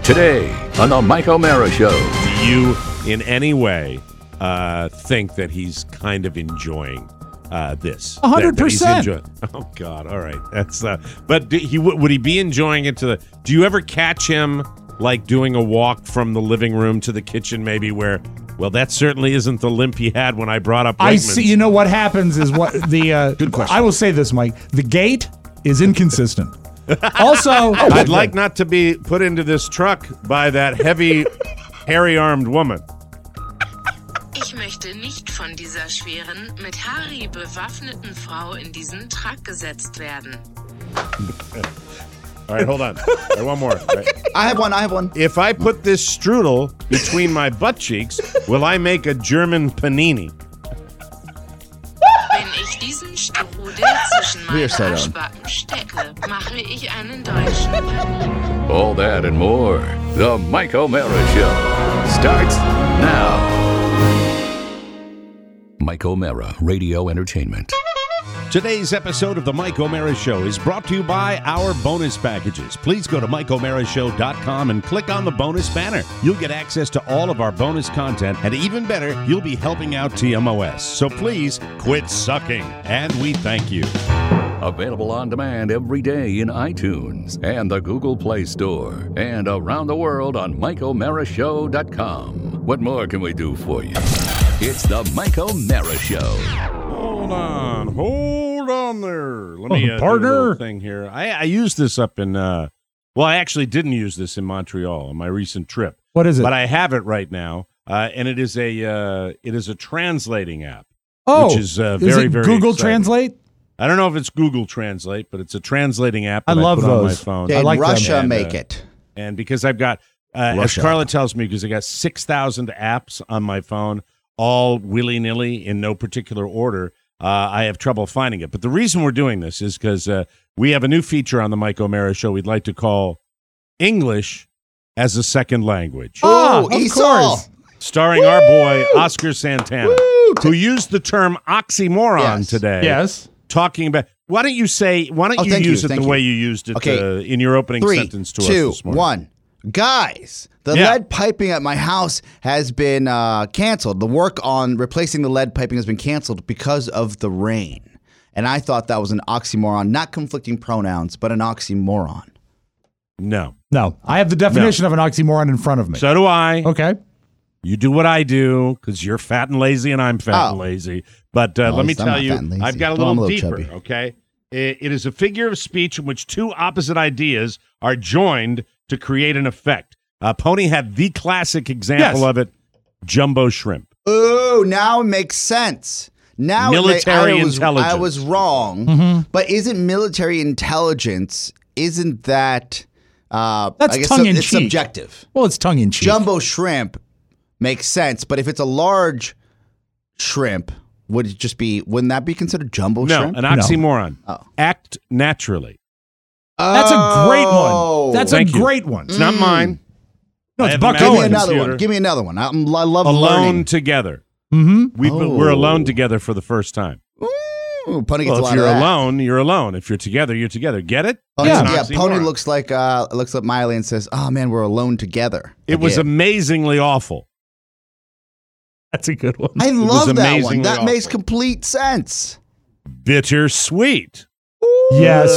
Today on the Mike O'Mara Show. Do you in any way think that he's kind of enjoying this? 100%. Oh God! All right, that's. But would he be enjoying it do you ever catch him like doing a walk from the living room to the kitchen, maybe where? Well, that certainly isn't the limp he had when I brought up Wegmans. I see. You know what happens is what the. Good question. I will say this, Mike. The gate is inconsistent. Also, I'd like not to be put into this truck by that heavy, hairy-armed woman. Ich möchte nicht von dieser schweren, mit Harry bewaffneten Frau in diesen Truck gesetzt werden. All right, hold on. All right, one more. All right. I have one. If I put this strudel between my butt cheeks, will I make a German panini? Wenn ich diesen Strudel zwischen meine Arschbacken stecke, mache ich einen deutschen Panini. All that and more. The Mike O'Mara Show starts now. Mike O'Mara Radio Entertainment. Today's episode of the Mike O'Mara Show is brought to you by our bonus packages. Please go to MikeO'MaraShow.com and click on the bonus banner. You'll get access to all of our bonus content, and even better, you'll be helping out TMOS. So please quit sucking, and we thank you. Available on demand every day in iTunes and the Google Play Store, and around the world on MikeO'MaraShow.com. What more can we do for you? It's the Mike O'Mara Show. Hold on there. Let me do a partner little thing here. I used this up in, I actually didn't use this in Montreal on my recent trip. What is it? But I have it right now, and it is a translating app. Oh, which is very, it very Google exciting. Translate? I don't know if it's Google Translate, but it's a translating app I that love I put those. on my phone. Did I like Russia them. make it? And because I've got, as Russia. Carla tells me, because I got 6,000 apps on my phone, all willy-nilly in no particular order, I have trouble finding it. But the reason we're doing this is because we have a new feature on the Mike O'Mara Show we'd like to call English as a Second Language. Oh, of Esau. course. Starring our boy, Oscar Santana, who used the term oxymoron Yes. today. Yes. Talking about, why don't you use thank it you, the way you used it Okay. in your opening 3, sentence to 2, us this morning? 1. Guys, the Yeah. lead piping at my house has been canceled. The work on replacing the lead piping has been canceled because of the rain. And I thought that was an oxymoron, not conflicting pronouns, but an oxymoron. No. No, I have the definition of an oxymoron in front of me. So do I. Okay. You do what I do because you're fat and lazy and I'm fat and lazy. But let me I'm tell not you, fat and lazy. I've got a Well, I'm little a little deeper, chubby. okay? It is a figure of speech in which two opposite ideas are joined to create an effect. Pony had the classic example Yes. of it, jumbo shrimp. Oh, now it makes sense. Now Military I intelligence. was wrong, Mm-hmm. but isn't military intelligence, isn't that... That's I guess tongue-in-cheek. It's subjective. Well, it's tongue in cheek. Jumbo shrimp makes sense, but if it's a large shrimp, wouldn't that be considered jumbo No, shrimp? an oxymoron. Oh. Act naturally. That's a great one. That's Thank a you. great one. It's not mine. No, I it's have Buck a Give me Owen. another Computer. one. Give me another one. I love Alone learning. together. Mm-hmm. We're alone together for the first time. Ooh, Pony gets Well, a if lot you're of that. alone, you're alone. If you're together, you're together. Get it? Pony, It's an yeah, Pony oxymoron. looks at Miley and says, "Oh man, we're alone together." It was Again. amazingly awful. That's a good one. I love that one. amazingly That makes awful. complete sense. Bittersweet. Yes.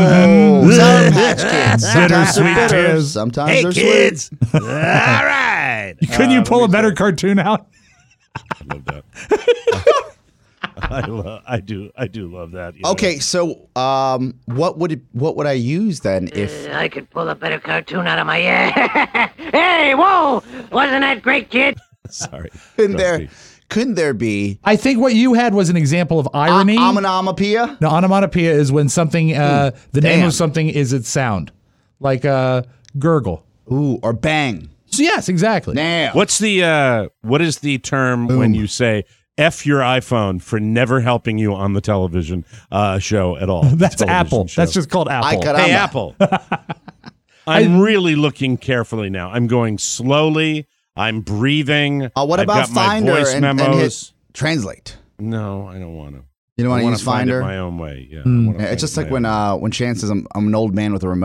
Oh, Sour Patch Kids. Sometimes Bittersweet they're bitter, tears. sometimes they're sweet. All right. Couldn't you pull a better cartoon out? I love that. I do love that. you know. Okay, so what would I use then if I could pull a better cartoon out of my ass. Hey, whoa! Wasn't that great, kid? Sorry. couldn't there be I think what you had was an example of irony. onomatopoeia? No, onomatopoeia is when something, the name damn. of something is its sound. Like gurgle. Ooh, or bang. So yes, exactly. Now. What is the term when you say F your iPhone for never helping you on the television show at all? That's Television Apple. show. That's just called Apple. Ay, caramba. Hey, Apple. I'm really looking carefully now. I'm going slowly. I'm breathing. What I've about got my Finder voice and mdon't hit translate? No, I don't want to. You don't want to use find it Finder? my own way. Yeah, I wanna Yeah, find it's just it like my own way. when Shan says I'm an old man with a remote.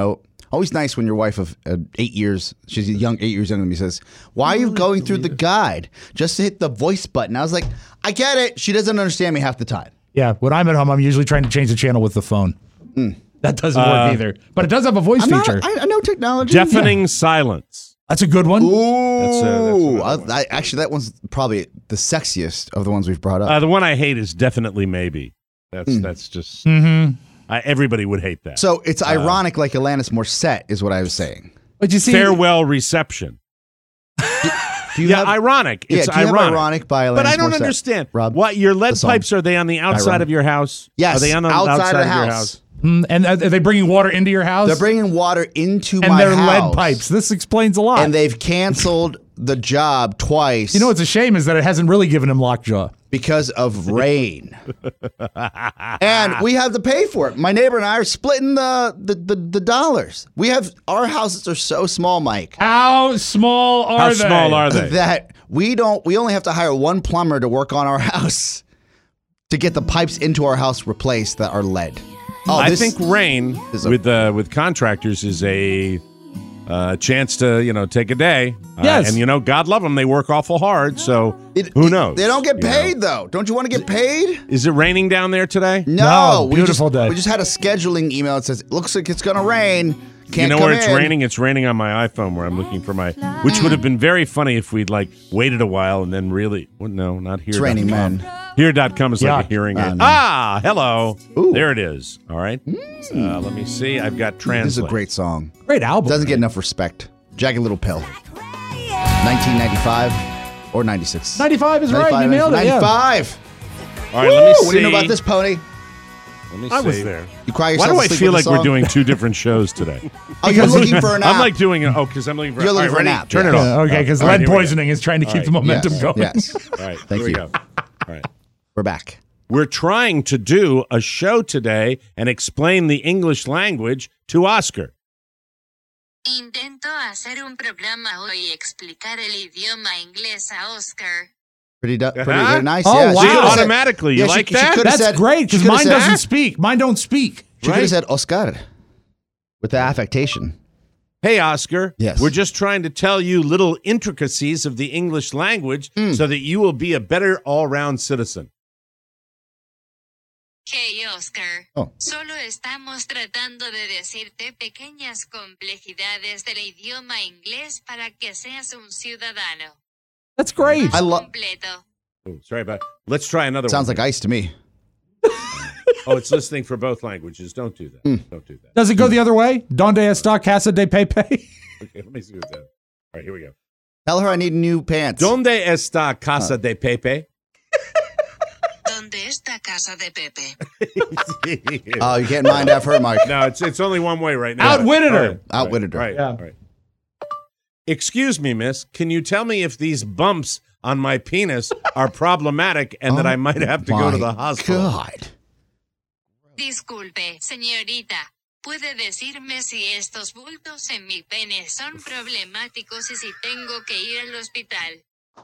Always nice when your wife of 8 years, she's 8 years younger than me, says, "Why are you going through the guide just to hit the voice button?" I was like, I get it. She doesn't understand me half the time. Yeah, when I'm at home, I'm usually trying to change the channel with the phone. That doesn't work either. But it does have a voice feature. I know technology. Deafening silence. That's a good one. Ooh, actually, that one's probably the sexiest of the ones we've brought up. The one I hate is definitely maybe. That's just everybody would hate that. So it's ironic, like Alanis Morissette is what I was saying. But you see, farewell reception. Do you have, ironic. It's do you ironic. have ironic by Alanis But I don't Morissette? understand. Rob, What your lead the song. pipes, are they on the outside Ironic. of your house? Yes, Are they on the outside of the your house. house? and are they bringing water into your house? They're bringing water into and my they're house. lead pipes. This explains a lot. And they've canceled the job twice. You know what's a shame is that it hasn't really given him lockjaw. because of rain. And we have to pay for it. My neighbor and I are splitting the dollars. Our houses are so small, Mike, How small are How they? small are they? that we only have to hire one plumber to work on our house to get the pipes into our house replaced that are lead. I think rain is a- with contractors is a chance to take a day. Yes. And God love them, they work awful hard. So who knows? They don't get you know? paid though. Don't you want to get paid? Is it raining down there today? No, beautiful day. We just had a scheduling email that says, "Looks like it's gonna rain. Can't You know come where it's in." raining? It's raining on my iPhone where I'm looking for which would have been very funny if we'd waited a while and then really, well, no, not here. It's raining, man. Here.com is like Yuck. a hearing aid. no. Hello. Ooh. There it is. All right. Let me see. I've got translate. This is a great song. Great album. Doesn't get enough respect. Jagged Little Pill. 1995 or 96. 95 is right. You nailed it. Yeah. 95. All right, let me see. What do you know about this, Pony? Let me I was see. there. You cry Why yourself do I asleep feel with like the we're song? doing two different shows today? Oh, you're looking for an app. I'm looking because I'm looking for. You're looking all for an ready? app, Turn yeah. it off. Yeah, okay, because All right, lead here we go. poisoning is trying to keep the momentum Yes, going. Yes. All right, Thank here we you. go. All right. We're back. We're trying to do a show today and explain the English language to Oscar. Intento hacer un programa hoy y explicar el idioma inglés a Oscar. Pretty Uh-huh. nice. Oh, yeah. wow. She could've said- Automatically, you yeah, like she that? could've That's said- great she because could've mine said- doesn't speak. Mine don't speak. She could have said Oscar with the affectation. Hey, Oscar. Yes. We're just trying to tell you little intricacies of the English language so that you will be a better all-round citizen. Hey, Oscar. Oh. Solo estamos tratando de decirte pequeñas complejidades del idioma inglés para que seas un ciudadano. That's great. I love. Completo. Oh, sorry about. Let's try another Sounds one. like ice to me. Oh, it's listening for both languages. Don't do that. Don't do that. Does it go the other way? Donde está casa de Pepe? Okay, let me see what's that. All right, here we go. Tell her I need new pants. ¿Dónde está casa de Pepe? ¿Dónde está casa de Pepe? Oh, you can't mind F her, Mike. No, it's only one way right now. Outwitted her. All right, Outwitted her. Right, Yeah. right. Excuse me, miss. Can you tell me if these bumps on my penis are problematic and that I might have to go to the My hospital? God. Disculpe, señorita. ¿Puede decirme si estos bultos en mi pene son problemáticos y si tengo que ir al hospital?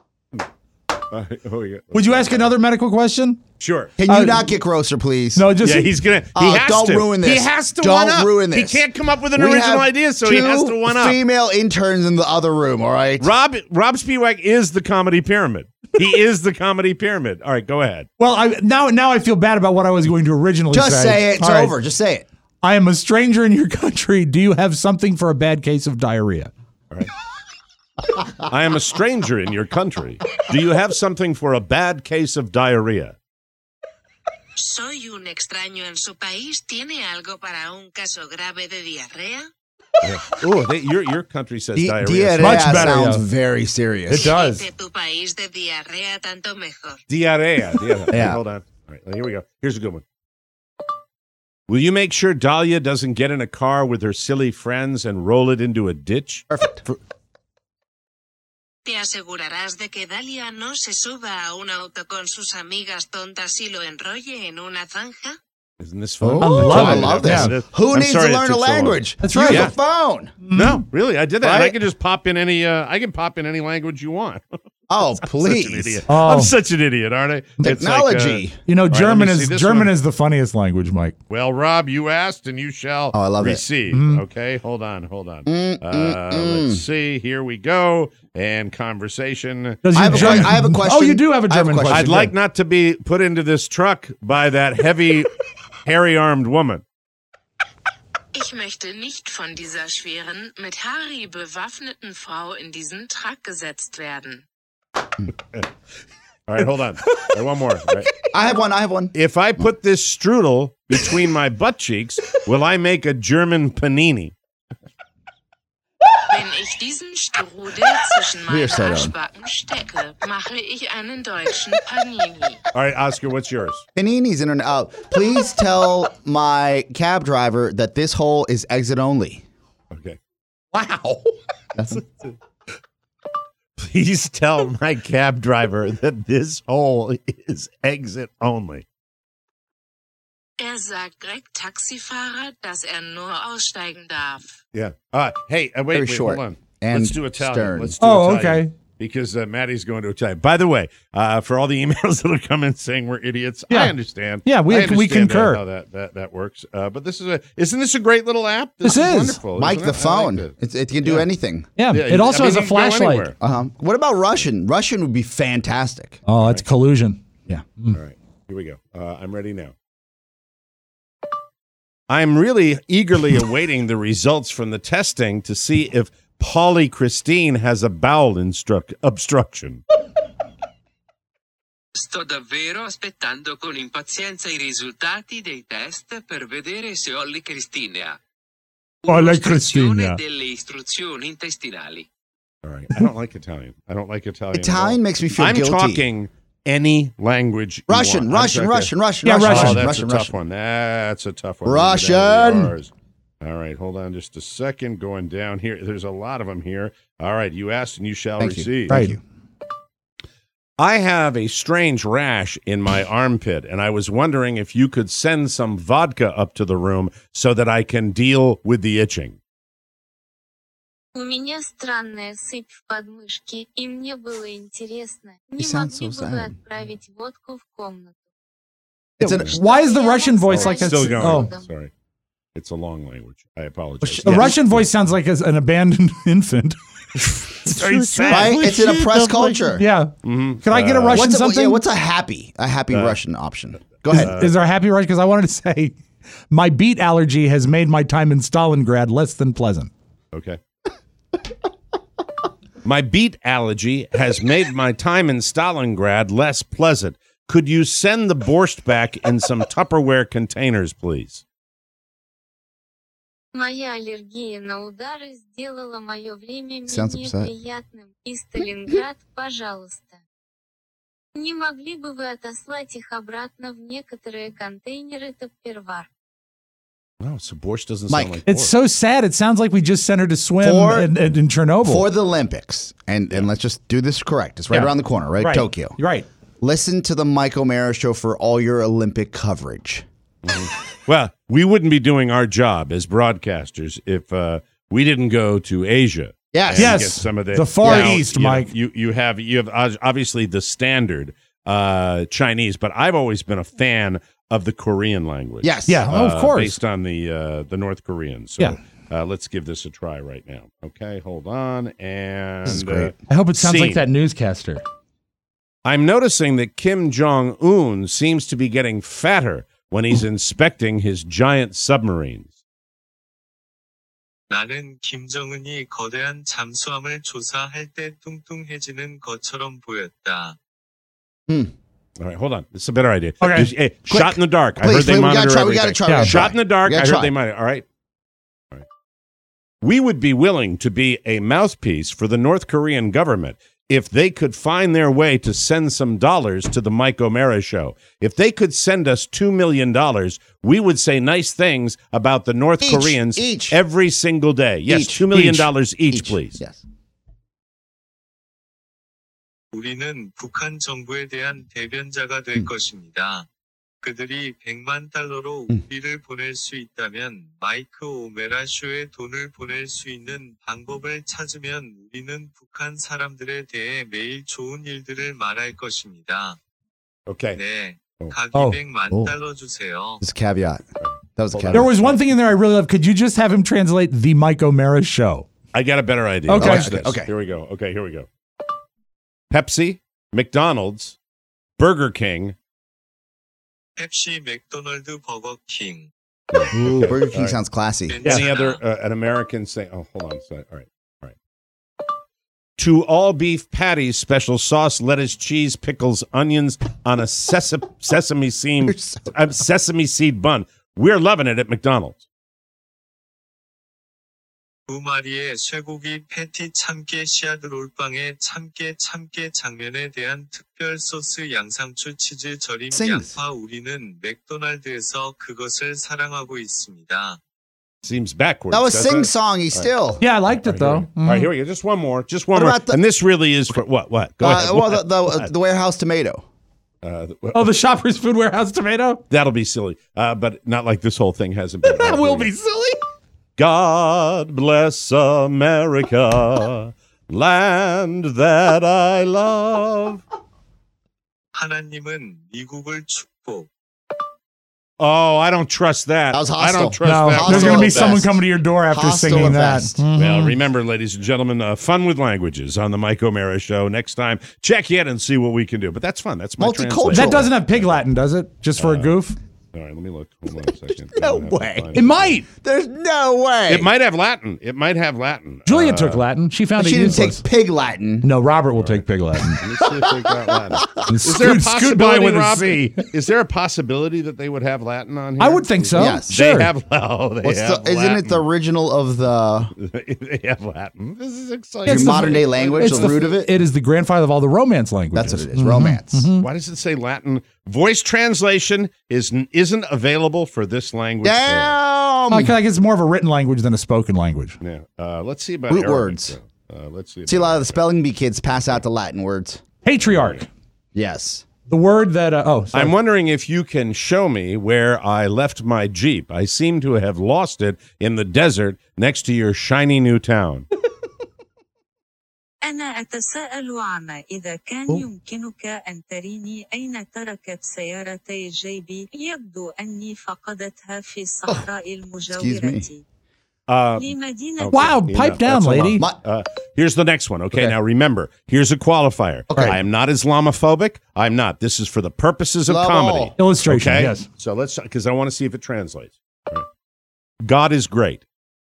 Would you ask another medical question? Sure. Can you not get grosser, please? No, just Yeah, he's gonna. He Oh, has don't to. ruin this. He has to. Don't one up. ruin this. He can't come up with an We original have idea, so he has to two one up. female interns in the other room, all right? Rob Spiewak is the comedy pyramid. He is the comedy pyramid. All right, go ahead. well, now I feel bad about what I was going to originally say. Just say it. It's All right. over. Just say it. I am a stranger in your country. Do you have something for a bad case of diarrhea? I am a stranger in your country. Do you have something for a bad case of diarrhea? Soy un extraño en su país. ¿Tiene algo para un caso grave de diarrea? Oh, your country says diarrhea. Diarrhea Much better, sounds yeah. very serious. It does. De tu país de diarrea tanto mejor. Diarrhea. Yeah. Hold on. All right, here we go. Here's a good one. Will you make sure Dahlia doesn't get in a car with her silly friends and roll it into a ditch? Perfect. ¿Te asegurarás de que Dalia no se suba a un auto con sus amigas tontas y lo enrolle en una zanja? Isn't this fun? I love I it. love this. Yeah. Who I'm needs sorry to it learn a took so long. language? That's Use right. a phone. No, really, I did that. And I Right? can just pop in any. I can pop in any language you want. Oh, Such an please. idiot. Oh. I'm such an idiot, aren't I? It's like, Technology. German let me see this German one. is the funniest language, Mike. well, Rob, you asked and you shall Oh, I love it. receive. Okay, hold on. Let's see. Here we go. And conversation. Does I your have, German- I have a question. Oh, you do have a I German question. I'd like not to be put into this truck by that heavy, hairy-armed woman. Ich möchte nicht von dieser schweren, mit Harry bewaffneten Frau in diesen Truck gesetzt werden. All right, hold on. All right, one more. All right. I have one. If I put this strudel between my butt cheeks, will I make a German panini? Wenn ich diesen Strudel zwischen meine Arschbacken stecke, mache ich einen deutschen Panini. All right, Oscar, what's yours? Panini's internet. Please tell my cab driver that this hole is exit only. Okay. Wow. That's Please tell my cab driver that this hole is exit only. Sagt Greg Taxifahrer, dass nur aussteigen darf. Yeah. Hey, wait, Very wait, short hold on. and Let's do Italian. stern. Let's do Oh, Italian. okay. Because Maddie's going to Italian. By the way, for all the emails that have come in saying we're idiots, Yeah. I understand. Yeah, we I understand, concur. how that works. But isn't this a great little app? This is. wonderful. Mike isn't the it? I phone. like it. It can do anything. Yeah, Yeah, it also I mean, has a you can go flashlight. anywhere. What about Russian? Russian would be fantastic. Oh, it's collusion. Yeah. All right, here we go. I'm ready now. I'm really eagerly awaiting the results from the testing to see if Polly Christine has a bowel obstruction. Sto davvero aspettando con impazienza I risultati dei test per vedere se Olly Christine ha Olly un'ostruzione Christine. delle istruzioni intestinali. All right, I don't like Italian. I don't like Italian. at all. Italian makes me feel I'm guilty. talking any language. you Russian, want. Russian, I'm Russian, Russian, Yeah, Russian, Russian. Oh, that's Russian, a tough Russian. one. That's a tough one. Russian. All right, hold on just a second. Going down here. There's a lot of them here. All right, you asked and you shall Thank you. receive. Thank you. I have a strange rash in my armpit, and I was wondering if you could send some vodka up to the room so that I can deal with the itching. У меня странная сыпь в подмышке, и мне было интересно, не sounds могли so бы вы sad. отправить водку в комнату? Why is the Russian voice like Still this? going. Oh, Sorry. It's a long language. I apologize. the Yes. Russian voice sounds like an abandoned infant. It's very sad. Right? It's an oppressed culture. Yeah. Can I get a Russian something? What's a happy Russian option? Go ahead. Is there a happy Russian? Because I wanted to say, my beet allergy has made my time in Stalingrad less than pleasant. Okay. My beet allergy has made my time in Stalingrad less pleasant. Could you send the borscht back in some Tupperware containers, please? Моя аллергия на удары сделала мое время Sounds менее upset. приятным. И Сталинград, пожалуйста. Не могли бы вы отослать их обратно в некоторые контейнеры Туппервар? No, so borscht doesn't Mike, sound like It's borscht. so sad. It sounds like we just sent her to swim For- in Chernobyl. For the Olympics, and let's just do this correct. It's right Yeah. around the corner, right? Tokyo. You're right. Listen to the Mike O'Mara show for all your Olympic coverage. Well, we wouldn't be doing our job as broadcasters if we didn't go to Asia. Yes. and Yes. get some of The Far Now, East, you know, Mike. You have obviously the standard Chinese, but I've always been a fan of the Korean language. Yes. Yeah. Oh, of course. Based on the North Korean. So Yeah. let's give this a try right now. Okay, hold on. And This is great. I hope it sounds like Scene. that newscaster. I'm noticing that Kim Jong-un seems to be getting fatter when he's inspecting his giant submarines. 나는 김정은이 거대한 잠수함을 조사할 때 뚱뚱해지는 것처럼 보였다. All right, hold on. This is a better idea. Okay. Just, hey, shot in the dark. I Please, heard they we gotta monitor try, we everything. gotta try, we gotta Shot in the dark. We I gotta heard try. they monitor. All right. All right. We would be willing to be a mouthpiece for the North Korean government if they could find their way to send some dollars to the Mike O'Mara show. If they could send us $2 million, we would say nice things about the North Koreans every single day. Yes, $2 million each, please. Yes. 우리는 북한 정부에 대한 대변자가 될 것입니다. 그들이 100만 달러로 우리를 보낼 수 있다면 마이크 오메라 쇼에 돈을 보낼 수 있는 방법을 찾으면 우리는 북한 사람들에 대해 매일 좋은 일들을 말할 것입니다. Okay. 네, 각 Oh. 200만 달러 주세요. This is a caveat. That was a caveat. There was one thing in there I really love. Could you just have him translate the Mike O'Mara show? I got a better idea. Okay. Watch this. Okay. Here we go. Okay, here we go. Pepsi, McDonald's, Burger King. 펩시, 맥도널드, 버거킹. Ooh, Burger King All right. sounds classy. Any other an American say? Oh, hold on a second. All right. Two all beef patties, special sauce, lettuce, cheese, pickles, onions on a sesame seed bun. We're loving it at McDonald's. 2마리의 쇠고기 패티 참깨 씨앗 롤빵에 참깨 장면에 대한 특별 소스 양상추 치즈 절임 Sings. 양파 우리는 맥도날드에서 그것을 사랑하고 있습니다. Seems backwards. That was doesn't it? sing-songy still. Yeah, I liked it though. All right, here we go. Just one more. Just one What more. about the- And this really is for what? Go ahead. Well, the warehouse tomato. Oh, the Shoppers Food Warehouse tomato? That'll be silly. But not like this whole thing hasn't been. That will be silly. God bless America, land that I love. 하나님은 미국을 축복. Oh, I don't trust that. That was I hostile. don't trust No, that. there's going to be Hostile someone at best. coming to your door after Hostile singing at that. best. Well, remember, ladies and gentlemen, fun with languages on the Mike O'Mara Show. Next time, check in and see what we can do. But that's fun. That's my Multicultural. translation. That doesn't have Pig Latin, does it? Just for a goof? All right, let me look. Hold on a second. No way. It might. There's no way. It might have Latin. It might have Latin. Julia took Latin. She found But it she didn't useless. take pig Latin. No, Robert will take Pig Latin. Let me see if they got Latin. Is Scoot- there a scoot by possibility, with a Rob? C. Is there a possibility that they would have Latin on here? I would think so. Yes. Sure. They have. Oh, they What's have the? Isn't Latin. it the original of the They have Latin. This is exciting. It's your the- modern day language? it's The root of it. It is the grandfather of all the Romance languages. That's what it is. Romance. Why does it say Latin? Voice translation isn't available for this language. Damn. Like it's more of a written language than a spoken language. Yeah. Let's see about Root Arabic, words. though. Let's see. See, a about lot of the Arabic. spelling bee kids pass out the Latin words. Patriarch. Yes. The word that, sorry. I'm wondering if you can show me where I left my Jeep. I seem to have lost it in the desert next to your shiny new town. أنا أتساءل عما إذا كان يمكنك أن تريني أين تركت سيارتي جيبي. يبدو أني فقدتها في الصحراء المجاورة. لمدينة Wow, pipe down, that's a lady. lot. Here's the next one. Okay, now remember, here's a qualifier. Okay. I am not Islamophobic. I'm not. This is for the purposes of Love comedy. all. Illustration, Okay? yes. So let's, because I want to see if it translates. All right. God is great.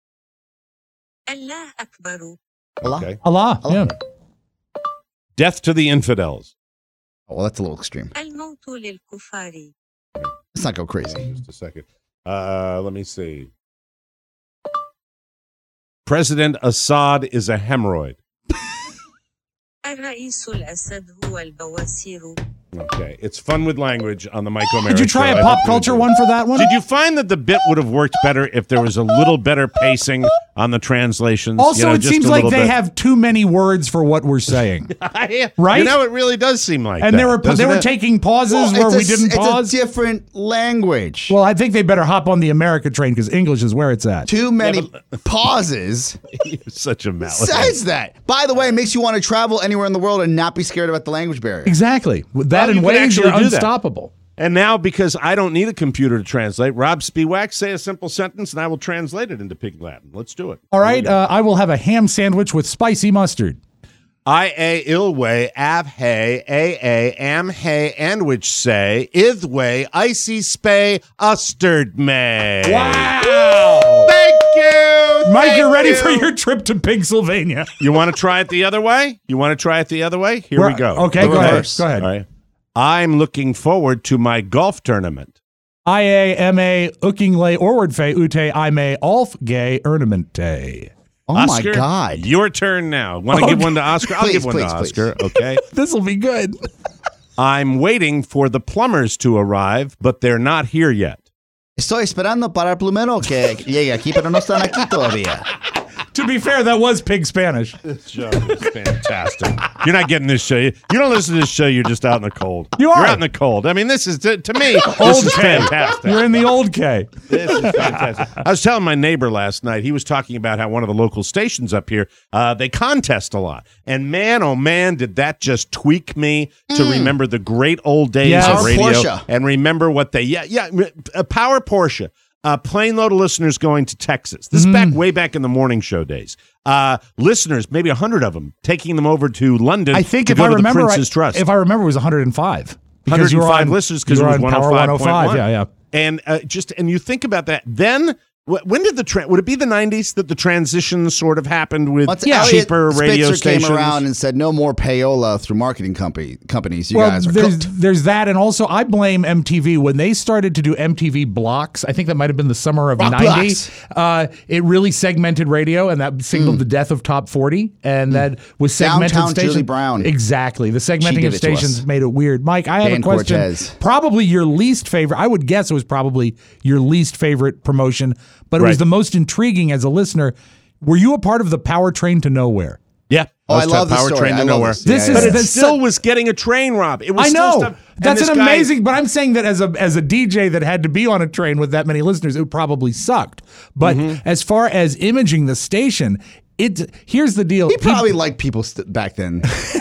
الله أكبر. Allah? Okay. Allah. Yeah. Death to the infidels. Oh, well, that's a little extreme. الموت للكفار. Let's not go crazy. Just a second. Let me see. President Assad is a hemorrhoid. الرئيس الأسد هو البواسير. Okay. It's fun with language on the Mike O'Mara Did you try Show. a I pop hope you culture enjoyed one for that one? Did you find that the bit would have worked better if there was a little better pacing on the translations? Also, it just seems a like little they bit. have too many words for what we're saying. Right? You know, it really does seem like And that. they were doesn't it? taking pauses where we didn't pause. It's a different language. Well, I think they better hop on the America train because English is where it's at. Too many pauses You're such a mallet. says that. By the way, it makes you want to travel anywhere in the world and not be scared about the language barrier. Exactly. With that Well, in you could ways, actually you're do that. unstoppable. And now, because I don't need a computer to translate, Rob Spiewak, say a simple sentence, and I will translate it into Pig Latin. Let's do it. All right. I will have a ham sandwich with spicy mustard. I-A ilway, av-hay, A-A, am-hay, and which say, ith-way, icy spay, ustard may. Wow. Thank you. Mike, Thank you're ready you. for your trip to Pennsylvania. You want to try it the other way? Here we go. Okay, go ahead. reverse. Go ahead. All right. I'm looking forward to my golf tournament. I-A-M-A, Ukingle, Orwardfe, Ute, Ime, Alfgay, Ornamente. Oh Oscar, my God. Your turn now. Want to give one to Oscar? I'll Please, give one to please, Oscar. Okay. This will be good. I'm waiting for the plumbers to arrive, but they're not here yet. Estoy esperando para el plumero que llegue aquí, pero no están aquí todavía. To be fair, that was pig Spanish. This show is fantastic. You're not getting this show. You don't listen to this show. You're just out in the cold. You're out in the cold. I mean, this is, to me, this is fantastic. You're in the old K. This is fantastic. I was telling my neighbor last night, he was talking about how one of the local stations up here, they contest a lot. And man, oh man, did that just tweak me to remember the great old days of radio. Porsche. And remember what they, a Power Porsche. Plane load of listeners going to Texas. This is way back in the morning show days. Listeners, maybe 100 of them, taking them over to London. I think to if go I to remember, the Prince's Trust. if I remember, it was 105. 105 listeners because it was 105.1. Yeah. And and you think about that. Then when did would it be the 90s that the transition sort of happened with cheaper radio Spitzer stations? came around and said no more payola through marketing companies. You guys are there's that, and also I blame MTV when they started to do MTV blocks. I think that might have been the summer of '90. It really segmented radio, and that signaled the death of Top 40, and that was segmented Downtown stations. Julie Brown. Exactly, the segmenting of stations made it weird. Mike, I have Dan a question. Cortez. Probably your least favorite. I would guess it was probably your least favorite promotion, but it was the most intriguing as a listener. Were you a part of the Powertrain to Nowhere? Yeah. I love the story. Powertrain to Nowhere. But it still was getting a train, Rob. It was I know. Still stuff, that's an amazing, but I'm saying that as a DJ that had to be on a train with that many listeners, it probably sucked. But as far as imaging the station, here's the deal. He probably liked people back then.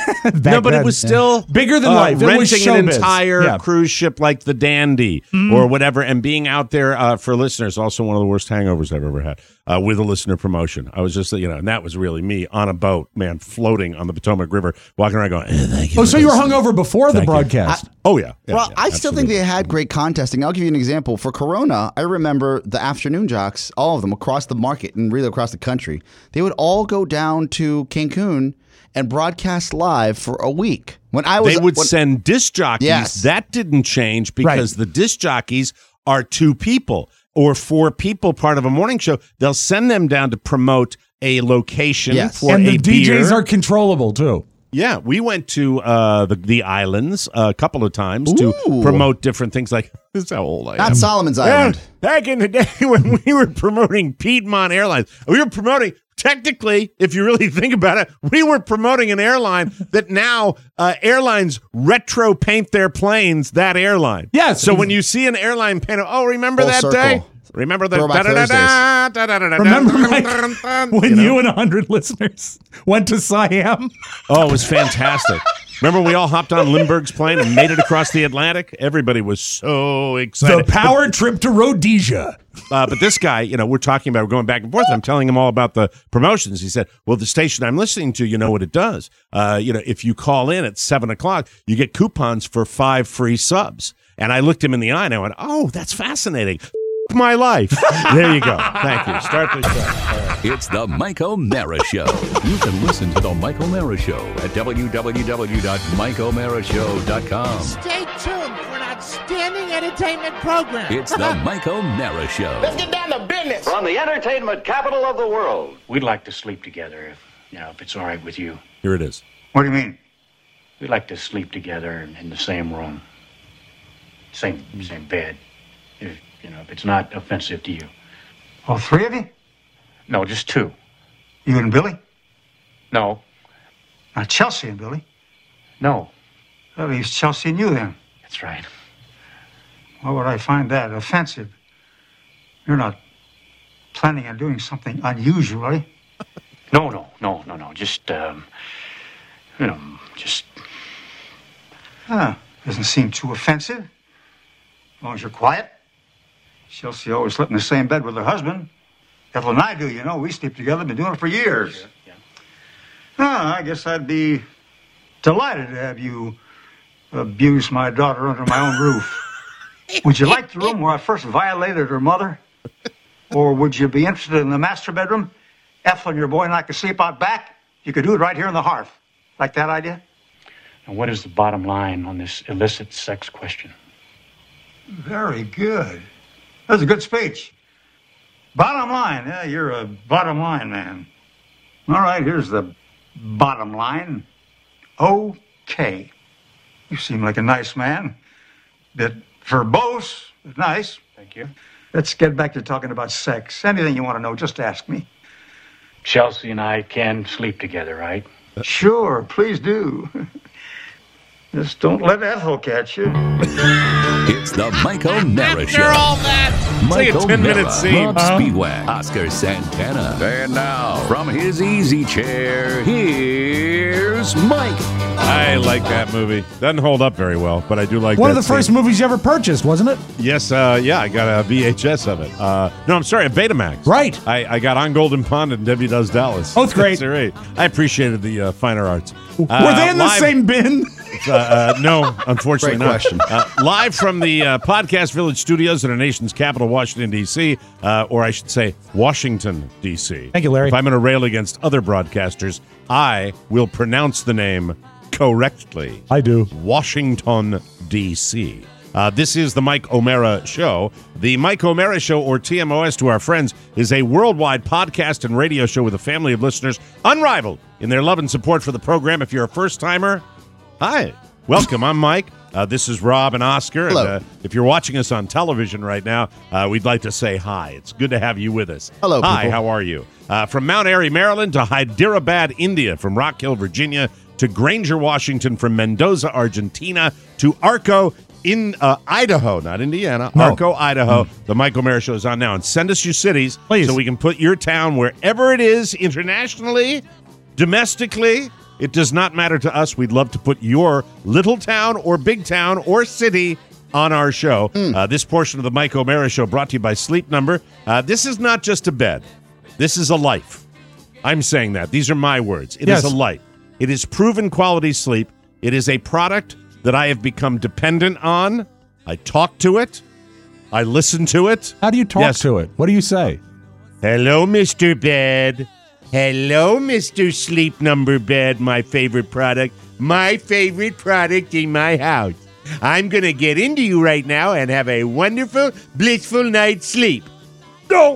But it was still bigger than life. It was renting an showbiz. entire cruise ship like the Dandy or whatever, and being out there for listeners. Also, one of the worst hangovers I've ever had with a listener promotion. I was just, and that was really me on a boat, man, floating on the Potomac River, walking around going, thank you. Oh, so you were hungover before the broadcast? Yeah. Well, I still think they had great contesting. I'll give you an example. For Corona, I remember the afternoon jocks, all of them across the market and really across the country. They would all go down to Cancun and broadcast live for a week. They would send disc jockeys. Yes. That didn't change because the disc jockeys are 2 people or 4 people part of a morning show. They'll send them down to promote a location for and a the DJs beer. are controllable too. Yeah, we went to the islands a couple of times to promote different things. Like, this is how old I am. Not Solomon's Island. Back in the day when we were promoting Piedmont Airlines, we were promoting, technically, if you really think about it, we were promoting an airline that now airlines retro paint their planes that airline. Yes. So when you see an airline paint, remember Full that circle. day? Remember the Remember, Mike, when you and 100 listeners went to Siam? Oh, it was fantastic. Remember we all hopped on Lindbergh's plane and made it across the Atlantic? Everybody was so excited. The power trip to Rhodesia. But this guy, we're talking about, we're going back and forth. I'm telling him all about the promotions. He said, well, the station I'm listening to, you know what it does. If you call in at 7 o'clock, you get coupons for 5 free subs. And I looked him in the eye and I went, oh, that's fascinating. My life. There you go. Thank you. Start the show. It's the Mike O'Mara Show. You can listen to the Mike O'Mara Show at www.mikeomarashow.com. Stay tuned for an outstanding entertainment program. It's the Mike O'Mara Show. Let's get down to business. From the entertainment capital of the world. We'd like to sleep together, if it's all right with you. Here it is. What do you mean? We'd like to sleep together in the same room. Same bed. If it's not offensive to you. All 3 of you? No, just 2. You and Billy? No. Not Chelsea and Billy? No. That leaves Chelsea and you then. That's right. Why would I find that offensive? You're not planning on doing something unusual, are you? No. Just, just... Doesn't seem too offensive. As long as you're quiet. Chelsea always slept in the same bed with her husband. Ethel and I do, we sleep together, been doing it for years. Yeah. I guess I'd be delighted to have you abuse my daughter under my own roof. Would you like the room where I first violated her mother? Or would you be interested in the master bedroom? Ethel and your boy and I could sleep out back. You could do it right here on the hearth. Like that idea? And what is the bottom line on this illicit sex question? Very good. That's a good speech. Bottom line. Yeah, you're a bottom line man. All right, here's the bottom line. Okay. You seem like a nice man. Bit verbose, but nice. Thank you. Let's get back to talking about sex. Anything you want to know, just ask me. Chelsea and I can sleep together, right? Sure, please do. Just don't let Ethel catch you. It's the Mike O'Meara Show. After all that, Mike it's like a 10-minute O'Meara, scene. Rob Spiewak, Oscar Santana. And now, from his easy chair, here's Mike. I like that movie. Doesn't hold up very well, but I do like One that of the first scene. movies you ever purchased, wasn't it? Yes, yeah, I got a VHS of it. No, I'm sorry, a Betamax. Right. I got On Golden Pond and Debbie Does Dallas. Both great. That's great. I appreciated the finer arts. Were they in the same bin? No, unfortunately Great not. question. Live from the Podcast Village studios in our nation's capital, Washington, D.C., or I should say Washington, D.C. Thank you, Larry. If I'm going to rail against other broadcasters, I will pronounce the name correctly. I do. Washington, D.C. This is the Mike O'Meara Show. The Mike O'Meara Show, or TMOS to our friends, is a worldwide podcast and radio show with a family of listeners unrivaled in their love and support for the program. If you're a first-timer, hi. Welcome. I'm Mike. This is Rob and Oscar. Hello. And, if you're watching us on television right now, we'd like to say hi. It's good to have you with us. Hello, Hi, people. how are you? From Mount Airy, Maryland to Hyderabad, India, from Rock Hill, Virginia to Granger, Washington, from Mendoza, Argentina to Arco in Idaho, not Indiana, No. Arco, Idaho. The Mike O'Meara Show is on now. And send us your cities Please. so we can put your town wherever it is, internationally, domestically. It does not matter to us. We'd love to put your little town or big town or city on our show. This portion of the Mike O'Meara Show brought to you by Sleep Number. This is not just a bed. This is a life. I'm saying that. These are my words. It is Yes. a life. It is proven quality sleep. It is a product that I have become dependent on. I talk to it. I listen to it. How do you talk Yes. to it? What do you say? Hello, Mr. Bed. Hello, Mr. Sleep Number Bed, my favorite product. My favorite product in my house. I'm going to get into you right now and have a wonderful, blissful night's sleep. No.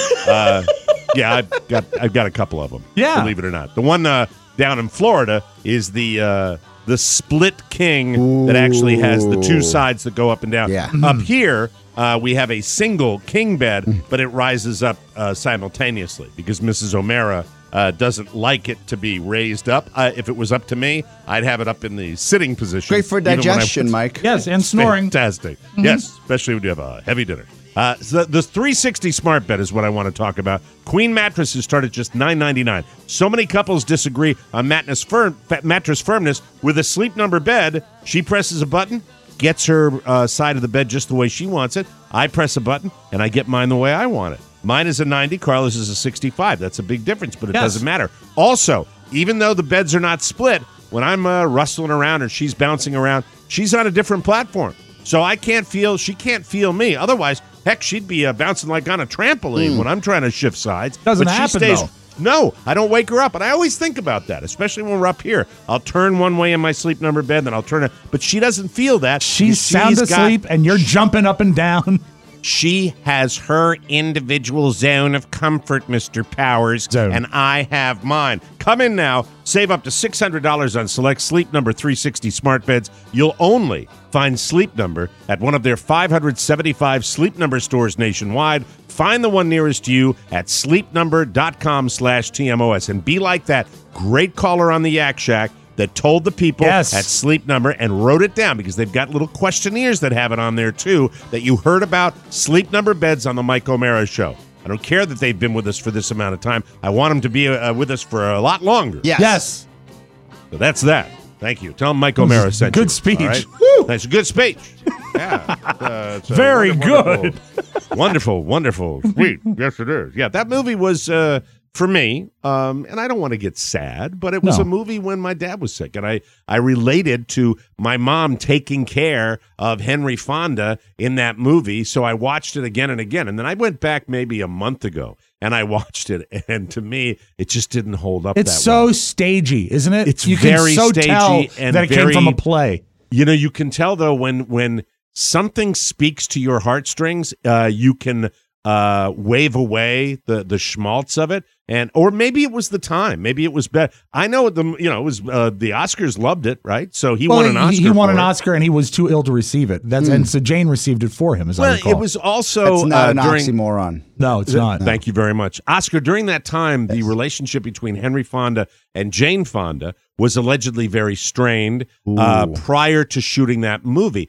Yeah, I've got a couple of them. Yeah. Believe it or not. The one down in Florida is the split king that actually has the two sides that go up and down. Yeah. Up here, we have a single king bed, but it rises up simultaneously because Mrs. O'Meara doesn't like it to be raised up. If it was up to me, I'd have it up in the sitting position. Great for even when I digestion, was- Mike. Yes, and snoring. Fantastic. Yes, especially when you have a heavy dinner. So the 360 smart bed is what I want to talk about. Queen mattresses start at just $9.99. So many couples disagree on mattress firmness. With a Sleep Number bed, she presses a button, gets her side of the bed just the way she wants it. I press a button, and I get mine the way I want it. Mine is a 90. Carlos is a 65. That's a big difference, but it Yes. doesn't matter. Also, even though the beds are not split, when I'm rustling around or she's bouncing around, she's on a different platform. So she can't feel me. Otherwise, heck, she'd be bouncing like on a trampoline when I'm trying to shift sides. Doesn't But she happen, stays, though. No, I don't wake her up. And I always think about that, especially when we're up here. I'll turn one way in my Sleep Number bed, then I'll turn it. But she doesn't feel that. She's sound asleep, and you're jumping up and down. She has her individual zone of comfort, Mr. Powers, and I have mine. Come in now. Save up to $600 on select Sleep Number 360 smart beds. You'll only find Sleep Number at one of their 575 Sleep Number stores nationwide. Find the one nearest to you at sleepnumber.com/TMOS. And be like that great caller on the Yak Shack that told the people at Sleep Number and wrote it down, because they've got little questionnaires that have it on there too, that you heard about Sleep Number beds on the Mike O'Meara Show. I don't care that they've been with us for this amount of time. I want them to be with us for a lot longer. Yes. So that's that. Thank you. Tell them Mike O'Meara sent you. Good speech. All right? That's a good speech. Yeah. It's a Very good. Wonderful. Sweet. Yes, it is. Yeah, that movie was, for me, and I don't want to get sad, but it was No. a movie when my dad was sick, and I related to my mom taking care of Henry Fonda in that movie, so I watched it again and again. And then I went back maybe a month ago, and I watched it, and to me, it just didn't hold up It's that so well. stagey, isn't it? It's you very can so stagey tell and that it came very- from a play. You know, you can tell, though, when something speaks to your heartstrings, you can wave away the schmaltz of it, or maybe it was the time. Maybe it was better. I know it was the Oscars loved it, right? So he won an Oscar. He won an Oscar, and he was too ill to receive it. And so Jane received it for him. As I recall, it was also it's not an oxymoron. No, it's not. Thank you very much, Oscar. During that time, the relationship between Henry Fonda and Jane Fonda was allegedly very strained prior to shooting that movie.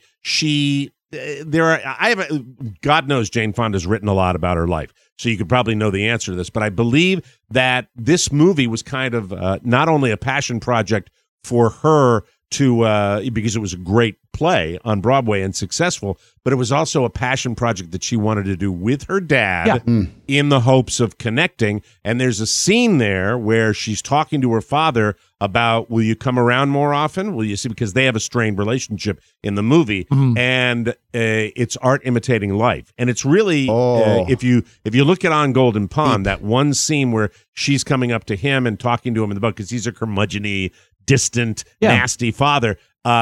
God knows Jane Fonda's written a lot about her life, so you could probably know the answer to this, but I believe that this movie was kind of not only a passion project for her because it was a great play on Broadway and successful, but it was also a passion project that she wanted to do with her dad in the hopes of connecting. And there's a scene there where she's talking to her father about, will you come around more often? Will you see? Because they have a strained relationship in the movie, and it's art imitating life. And it's really, if you look at On Golden Pond, that one scene where she's coming up to him and talking to him in the book, because he's a curmudgeon-y, distant, nasty father,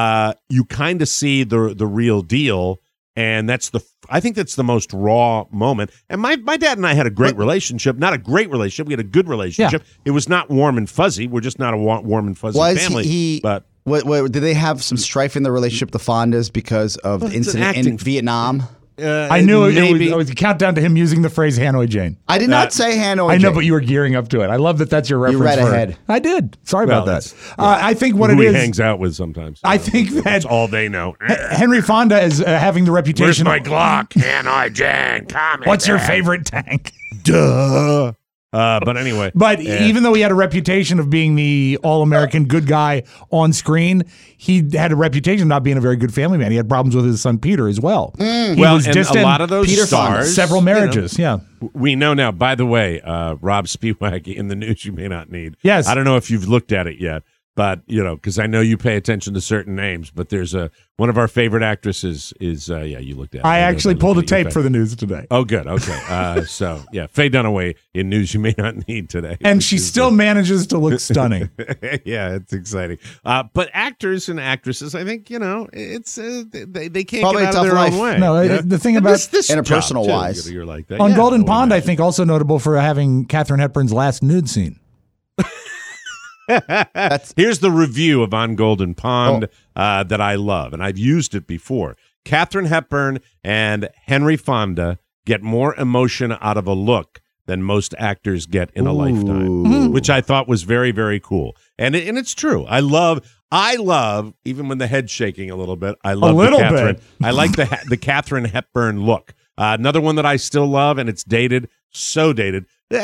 you kind of see the real deal, and I think that's the most raw moment. And my dad and I had a great relationship, not a great relationship. We had a good relationship. Yeah. It was not warm and fuzzy. We're just not a warm and fuzzy family. But did they have some strife in the relationship, the Fondas, because of the incident in Vietnam? I knew it was a countdown to him using the phrase Hanoi Jane. I did not say Hanoi Jane. I know, but you were gearing up to it. I love that that's your reference. You read ahead. I did. Sorry about that. I think who he hangs out with sometimes. I think that's all they know. Henry Fonda is having the reputation. Where's my Glock? Hanoi Jane, come What's your favorite tank? Duh. But anyway. But even though he had a reputation of being the all-American good guy on screen, he had a reputation of not being a very good family man. He had problems with his son Peter as well. He was distant. A lot of those Peter stars, several marriages. We know now. By the way, Rob Spiewak in the news you may not need. Yes, I don't know if you've looked at it yet, but because I know you pay attention to certain names. But there's one of our favorite actresses is you looked at it. I actually pulled a tape for the news today. Oh, good. Okay. Faye Dunaway in news you may not need today, and she still manages to look stunning. Yeah, it's exciting. But actors and actresses, I think it's they can't probably get out of their own way. No, the thing about this interpersonal wise, you're like that. On Golden Pond, I think also notable for having Katharine Hepburn's last nude scene. Here's the review of On Golden Pond that I love, and I've used it before. Katharine Hepburn and Henry Fonda get more emotion out of a look than most actors get in a lifetime, which I thought was very, very cool. And it's true. I love, even when the head's shaking a little bit, I love the Katharine. I like the Katharine Hepburn look. Another one that I still love, and it's dated, so dated,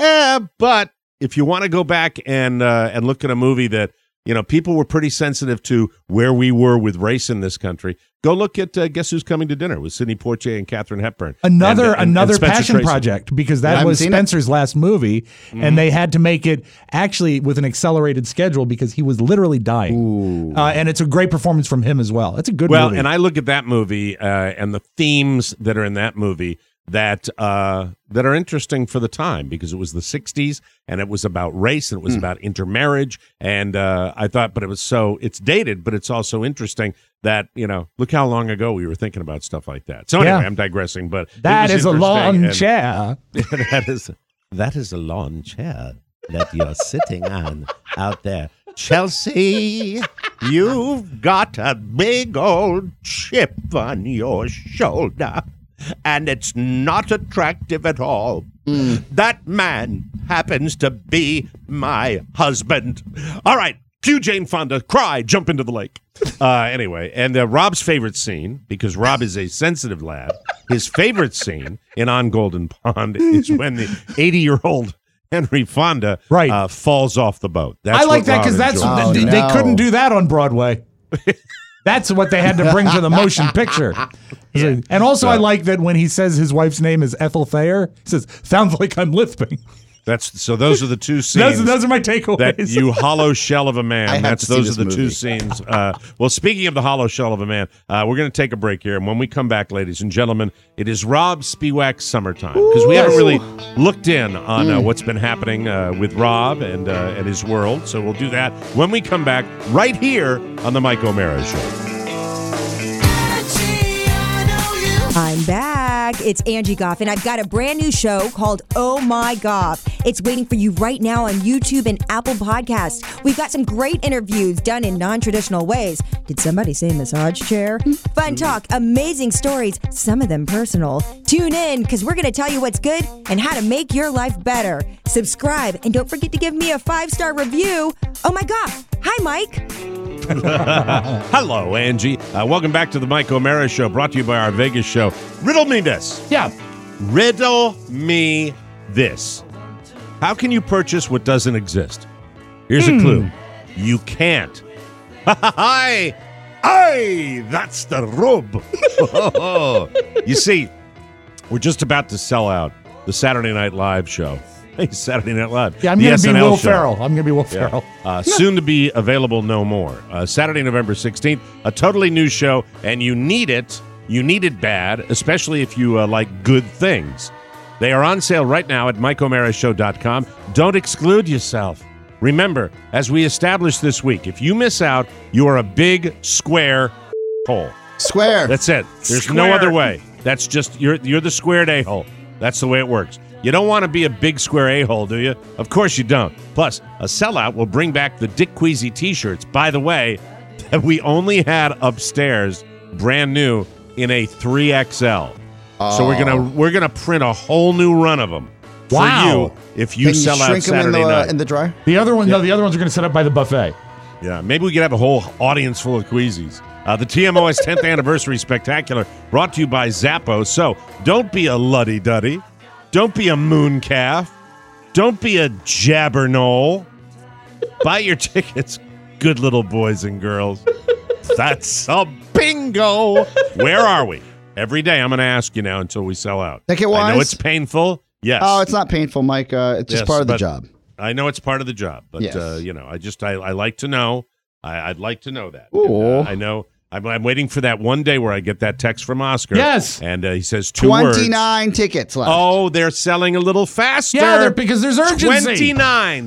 but if you want to go back and look at a movie that people were pretty sensitive to where we were with race in this country, go look at Guess Who's Coming to Dinner with Sidney Poitier and Katharine Hepburn. Another Spencer passion Tracy. project, because that was Spencer's last movie, and they had to make it actually with an accelerated schedule because he was literally dying. And it's a great performance from him as well. It's a good movie. Well, and I look at that movie and the themes that are in that movie that are interesting for the time, because it was the 60s and it was about race and it was about intermarriage, and I thought, but it's dated, but it's also interesting that look how long ago we were thinking about stuff like that. So anyway, I'm digressing, but that is a lawn chair. that is a lawn chair that you're sitting on out there. Chelsea, you've got a big old chip on your shoulder, and it's not attractive at all. That man happens to be my husband. All right, cue Jane Fonda, cry, jump into the lake. Anyway, and Rob's favorite scene, because Rob is a sensitive lad, his favorite scene in On Golden Pond is when the 80-year-old Henry Fonda falls off the boat. I like that because they couldn't do that on Broadway. That's what they had to bring to the motion picture. Yeah. And also, I like that when he says his wife's name is Ethel Thayer, he says, "Sounds like I'm lisping." Those are the two scenes. Those are my takeaways. That you hollow shell of a man. Those are the two scenes. Well, speaking of the hollow shell of a man, we're going to take a break here, and when we come back, ladies and gentlemen, it is Rob Spiewak's summertime, because we haven't really looked in on what's been happening with Rob and his world. So we'll do that when we come back, right here on the Mike O'Mara Show. I'm back. back. It's Angie Goff, and I've got a brand new show called Oh My Goff. It's waiting for you right now on YouTube and Apple Podcasts. We've got some great interviews done in non-traditional ways. Did somebody say massage chair? Fun talk, amazing stories, some of them personal. Tune in, because we're going to tell you what's good and how to make your life better. Subscribe, and don't forget to give me a 5-star review. Oh my Goff. Hi, Mike. Hello, Angie. Welcome back to the Mike O'Mara Show, brought to you by our Vegas show. Riddle me this. Yeah. Riddle me this. How can you purchase what doesn't exist? Here's a clue. You can't. Hi. That's the rub. You see, we're just about to sell out the Saturday Night Live show. Hey, Saturday Night Live. Yeah, I'm going to be Will Ferrell. I'm going to be Will Ferrell. Soon to be available no more. Saturday, November 16th, a totally new show, and you need it. You need it bad, especially if you like good things. They are on sale right now at MikeO'MaraShow.com. Don't exclude yourself. Remember, as we established this week, if you miss out, you are a big square hole. Square. That's it. There's no other way. That's just, you're the squared a-hole. That's the way it works. You don't want to be a big square a-hole, do you? Of course you don't. Plus, a sellout will bring back the Dick Queasy t-shirts, by the way, that we only had upstairs, brand new, in a 3XL. So we're gonna print a whole new run of them for you if you sell out Saturday night. In the dryer? The other one, no, the other ones are going to set up by the buffet. Yeah, maybe we could have a whole audience full of Queasies. The TMOS 10th Anniversary Spectacular, brought to you by Zappos. So don't be a luddy-duddy. Don't be a mooncalf. Don't be a jabberknoll. Buy your tickets, good little boys and girls. That's a bingo. Where are we? Every day I'm going to ask you now until we sell out. Ticket-wise? I know it's painful. Yes. Oh, it's not painful, Mike. It's just part of the job. I know it's part of the job, but Yes. I like to know. I'd like to know that. Ooh. And, I know. I'm waiting for that one day where I get that text from Oscar. Yes. And he says 2 words. 29 tickets left. Oh, they're selling a little faster. Yeah, because there's urgency. 29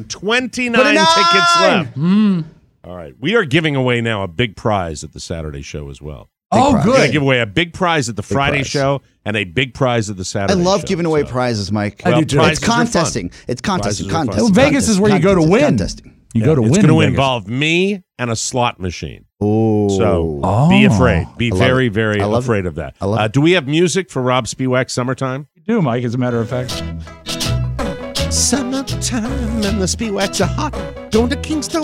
tickets left. All right. We are giving away now a big prize at the Saturday show as well. Oh, We're going good. to give away a big prize at the Friday show and a big prize at the I Saturday show. love giving away prizes, Mike. I do too. It's Prizes are fun. contesting. It's contesting. Prizes are fun. Contesting. Vegas is where you go to win. Contesting. You go to win. It's going to in Vegas. involve me and a slot machine. Oh. So be afraid. Be I love very, it. very I love afraid of that. I love it. Do we have music for Rob Spiewak Summertime? You do, Mike, as a matter of fact. Summertime and the Spiewaks are hot. Going to Kingston.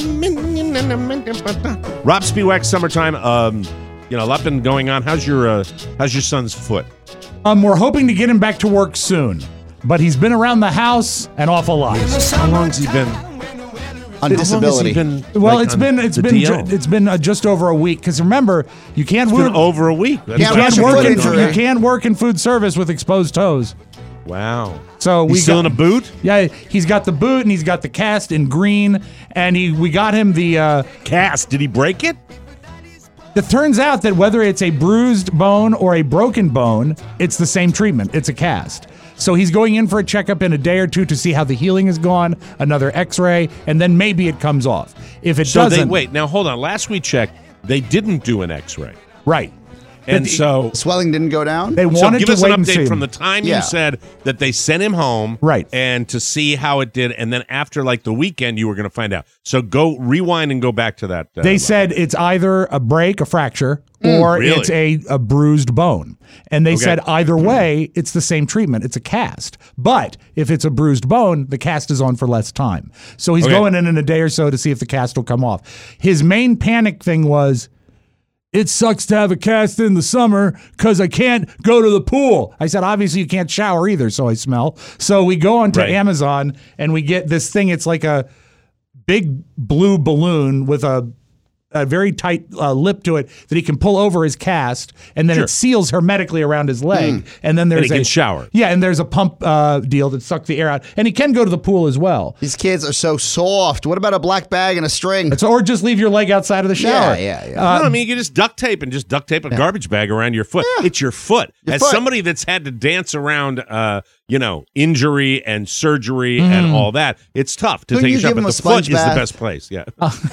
Rob Spiewak Summertime. A lot been going on. How's your son's foot? We're hoping to get him back to work soon, but he's been around the house an awful lot. How long's he been On disability. Well, it's been just over a week. Because remember, you can't It's been over a week. You can't work in food service with exposed toes. Wow. So he's still in a boot? Yeah, he's got the boot and he's got the cast in green, and we got him the cast. Did he break it? It turns out that whether it's a bruised bone or a broken bone, it's the same treatment. It's a cast. So he's going in for a checkup in a day or two to see how the healing has gone, another x-ray, and then maybe it comes off. If it doesn't... wait, now hold on. Last we checked, they didn't do an x-ray. Right. And so... swelling didn't go down? They wanted give to us wait an and see. update from the time you said that they sent him home. Right. And to see how it did. And then after like the weekend, you were going to find out. So go rewind and go back to that. They said it's either a break, a fracture, or Really? it's a bruised bone. And they Okay. said either way, it's the same treatment. It's a cast. But if it's a bruised bone, the cast is on for less time. So he's Okay. going in a day or so to see if the cast will come off. His main panic thing was, it sucks to have a cast in the summer because I can't go to the pool. I said, obviously you can't shower either, so I smell. So we go onto Amazon and we get this thing. It's like a big blue balloon with a very tight lip to it that he can pull over his cast, and then it seals hermetically around his leg. And then there's he can shower. Yeah, and there's a pump deal that sucks the air out. And he can go to the pool as well. These kids are so soft. What about a black bag and a string? Or just leave your leg outside of the shower. Yeah. No, I mean, you can just duct tape a garbage bag around your foot. It's your foot. Your As foot. somebody that's had to dance around, injury and surgery and all that, it's tough to Couldn't take you a shot. give But him the a sponge foot is the bath? best place. Yeah,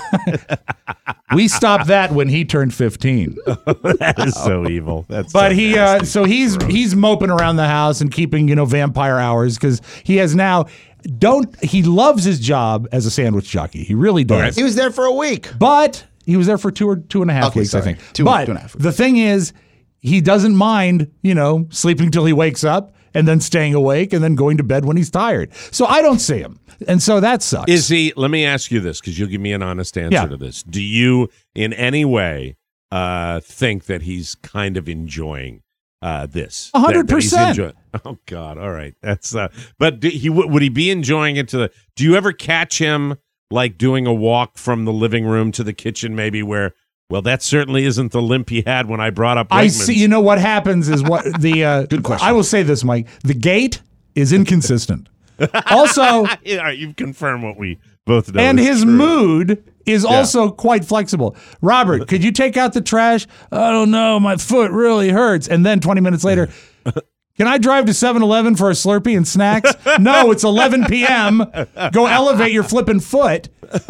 We stopped that when he turned 15. that is so evil. That's But so nasty. he's moping around the house and keeping vampire hours because he has now. He loves his job as a sandwich jockey. He really does. He was there for a week. But he was there for 2.5 weeks, sorry. I think. 2.5 weeks. The thing is, he doesn't mind, sleeping till he wakes up and then staying awake and then going to bed when he's tired. So I don't see him. And so that sucks. Is he? Let me ask you this, because you'll give me an honest answer to this. Do you, in any way, think that he's kind of enjoying this? 100%. Oh God! All right, that's. But would he be enjoying it do you ever catch him like doing a walk from the living room to the kitchen, maybe where? Well, that certainly isn't the limp he had when I brought up Wegmans. I see. You know what happens is what the. Good question. I will say this, Mike. The gait is inconsistent. Also, you've confirmed what we both know. And is his true. mood is also quite flexible. Robert, could you take out the trash? I don't know. My foot really hurts. And then 20 minutes later, can I drive to 7-Eleven for a Slurpee and snacks? No, it's 11 p.m. Go elevate your flipping foot.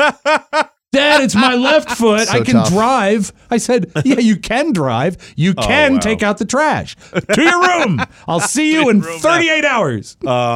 Dad, it's my left foot. So I can tough. drive. I said, yeah, you can drive. You can take out the trash. To your room. I'll see you in 38 hours.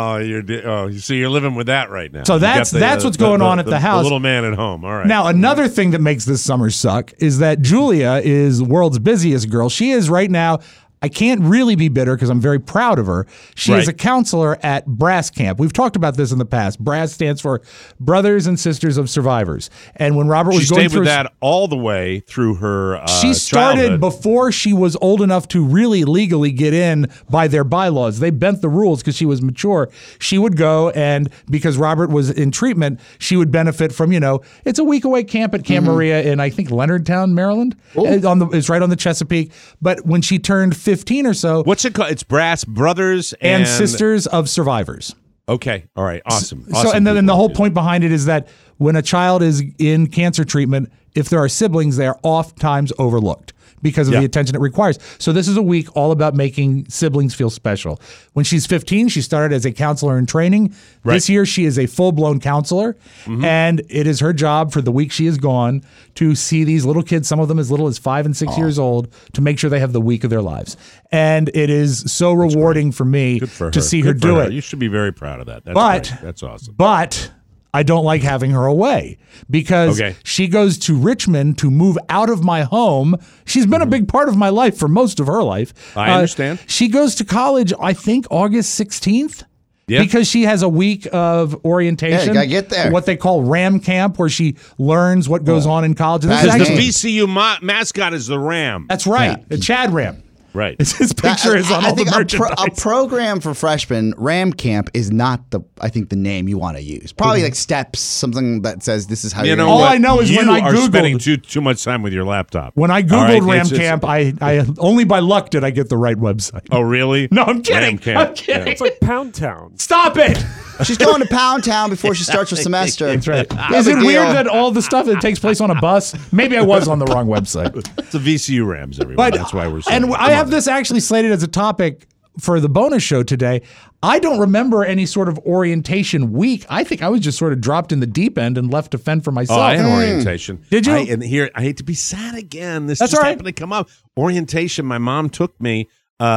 So you're living with that right now. So You that's got what's going on at the house. The little man at home. All right. Now, another thing that makes this summer suck is that Julia is world's busiest girl. She is right now. I can't really be bitter because I'm very proud of her. She is a counselor at Brass Camp. We've talked about this in the past. Brass stands for Brothers and Sisters of Survivors. And when Robert was going stayed with that all the way through her she started childhood. before she was old enough to really legally get in by their bylaws. They bent the rules because she was mature. She would go, and because Robert was in treatment, she would benefit from, it's a week away camp at Camp Maria in, I think, Leonardtown, Maryland. It's right on the Chesapeake. But when she turned 15 or so. What's it called? It's Brass Brothers and Sisters of Survivors. Okay. All right. Awesome. So, and then the whole point behind it is that when a child is in cancer treatment, if there are siblings, they are oftentimes overlooked because of the attention it requires. So this is a week all about making siblings feel special. When she's 15, she started as a counselor in training. This year, she is a full-blown counselor, and it is her job for the week she is gone to see these little kids, some of them as little as 5 and 6 years old, to make sure they have the week of their lives. And it is so rewarding for me to see her do it. You should be very proud of that. That's great. That's awesome. But I don't like having her away because she goes to Richmond to move out of my home. She's been a big part of my life for most of her life. I understand. She goes to college, I think, August 16th. Yeah. Because she has a week of orientation. Yeah, you gotta get there. What they call Ram Camp, where she learns what goes on in college. Because the VCU mascot is the Ram. That's right. The Chad Ram. Right. His picture is on all the merchandise. A program for freshmen, Ram Camp, is not the name you want to use. Probably like Steps, something that says this is how you know. All I know is when I are Googled. spending too much time with your laptop. When I Googled Ram Camp, I only by luck did I get the right website. Oh, really? No, I'm kidding. Ram Camp. I'm kidding. It's like Pound Town. Stop it. She's going to Pound Town before she starts her semester. That's right. Is it weird that all the stuff that takes place on a bus? Maybe I was on the wrong website. It's the VCU Rams, everyone. That's why we're saying. And I have this actually slated as a topic for the bonus show today. I don't remember any sort of orientation week. I think I was just sort of dropped in the deep end and left to fend for myself. Oh, I had orientation. Did you? I hate to be sad again. This That's just all right. happened to come up. Orientation. My mom took me.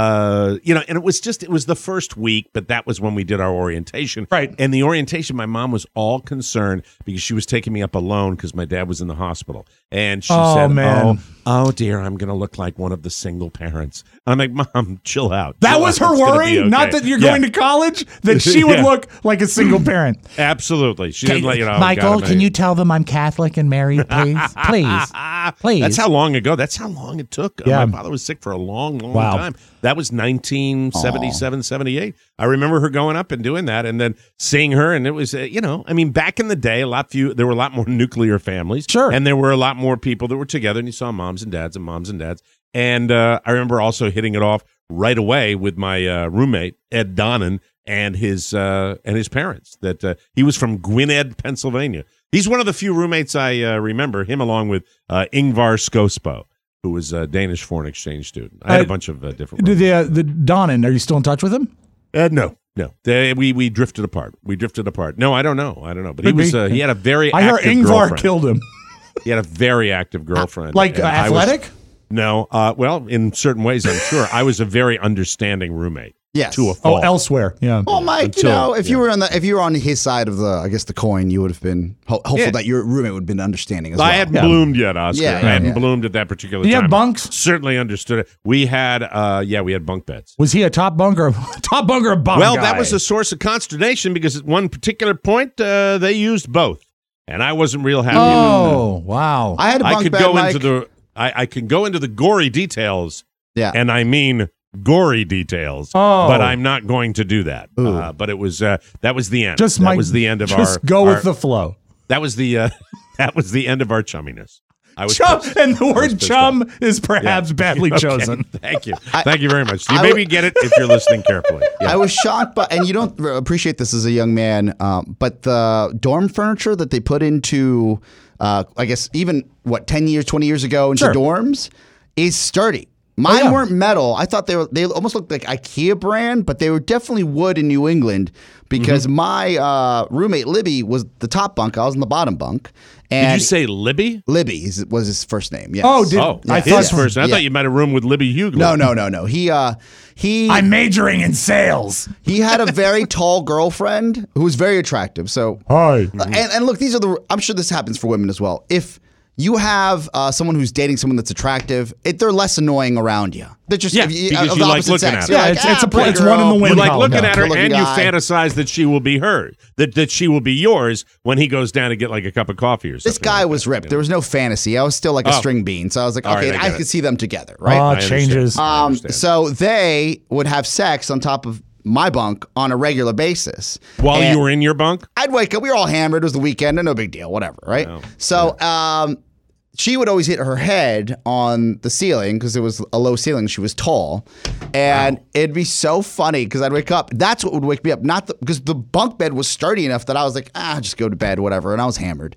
And it was the first week, but that was when we did our orientation. Right. And the orientation, my mom was all concerned because she was taking me up alone because my dad was in the hospital. And she said, man. oh dear, I'm going to look like one of the single parents. I'm like, Mom, chill out. That Chill was out. her It's gonna worry? be okay." Not that you're going to college? That she would look like a single parent. Absolutely. She didn't let Michael, can you tell them I'm Catholic and married, please? Please. That's how long ago. That's how long it took. Yeah. My father was sick for a long, long Wow. time. That was 1977, 78. I remember her going up and doing that and then seeing her. And it was, back in the day, there were a lot more nuclear families. Sure. And there were a lot more people that were together. And you saw moms and dads and moms and dads. And I remember also hitting it off right away with my roommate, Ed Donnan, and his parents. That he was from Gwinnett, Pennsylvania. He's one of the few roommates I remember, him along with Ingvar Skosbo, who was a Danish foreign exchange student. I had a bunch of different roommates. The Donnan, are you still in touch with him? No. No, we drifted apart. No, I don't know. But Could he had a very I heard active Ingvar girlfriend. killed him. He had a very active girlfriend. Like And I athletic? No. Well, in certain ways, I'm sure. I was a very understanding roommate. Yes. To a fault. Elsewhere. Yeah. Well, Mike, if you were on his side of the coin, you would have been hopeful that your roommate would have been understanding as well. I hadn't bloomed yet, Oscar. Yeah, I hadn't bloomed at that particular time. Did you have bunks? Certainly understood it. We had, we had bunk beds. Was he a top bunk or a bunk Well, guy? that was a source of consternation because at one particular point, they used both. And I wasn't real happy. Oh, wow. I had a bunk bed, Mike. I can go into the gory details. Yeah. And I mean gory details. Oh. But I'm not going to do that. But it was that was the end. Just that Mike, was the end of just our. go our- with the flow. That was the that was the end of our chumminess. I was Chum, pissed. and the I was word pissed chum off. is perhaps badly Okay. chosen. Thank you. Thank you very much. You maybe get it if you're listening carefully. Yeah. I was shocked, and you don't appreciate this as a young man, but the dorm furniture that they put into, I guess, even, 10 years, 20 years ago into dorms is sturdy. Mine weren't metal. I thought they almost looked like IKEA brand, but they were definitely wood in New England because my roommate, Libby, was the top bunk. I was in the bottom bunk. And Did you say Libby? Libby was his first name, yes. I thought you might have room with Libby Hughley. No. He I'm majoring in sales. He had a very tall girlfriend who was very attractive. So hi. And look, I'm sure this happens for women as well. If you have someone who's dating someone that's attractive, they're less annoying around you. They're just because you like looking at her. Yeah, it's one in the wind. You like looking at her, good-looking and you guy. fantasize that she will be her, that she will be yours when he goes down to get like a cup of coffee or something. This guy was ripped. There was no fantasy. I was still like a string bean. So I was like, All right, okay, I I get could it. see them together, right? Changes. So they would have sex on top of my bunk on a regular basis. While And you were in your bunk? I'd wake up. We were all hammered. It was the weekend. No big deal. Whatever, right? So she would always hit her head on the ceiling because it was a low ceiling. She was tall. And it'd be so funny because I'd wake up. That's what would wake me up. Not because the bunk bed was sturdy enough that I was like, just go to bed, whatever. And I was hammered.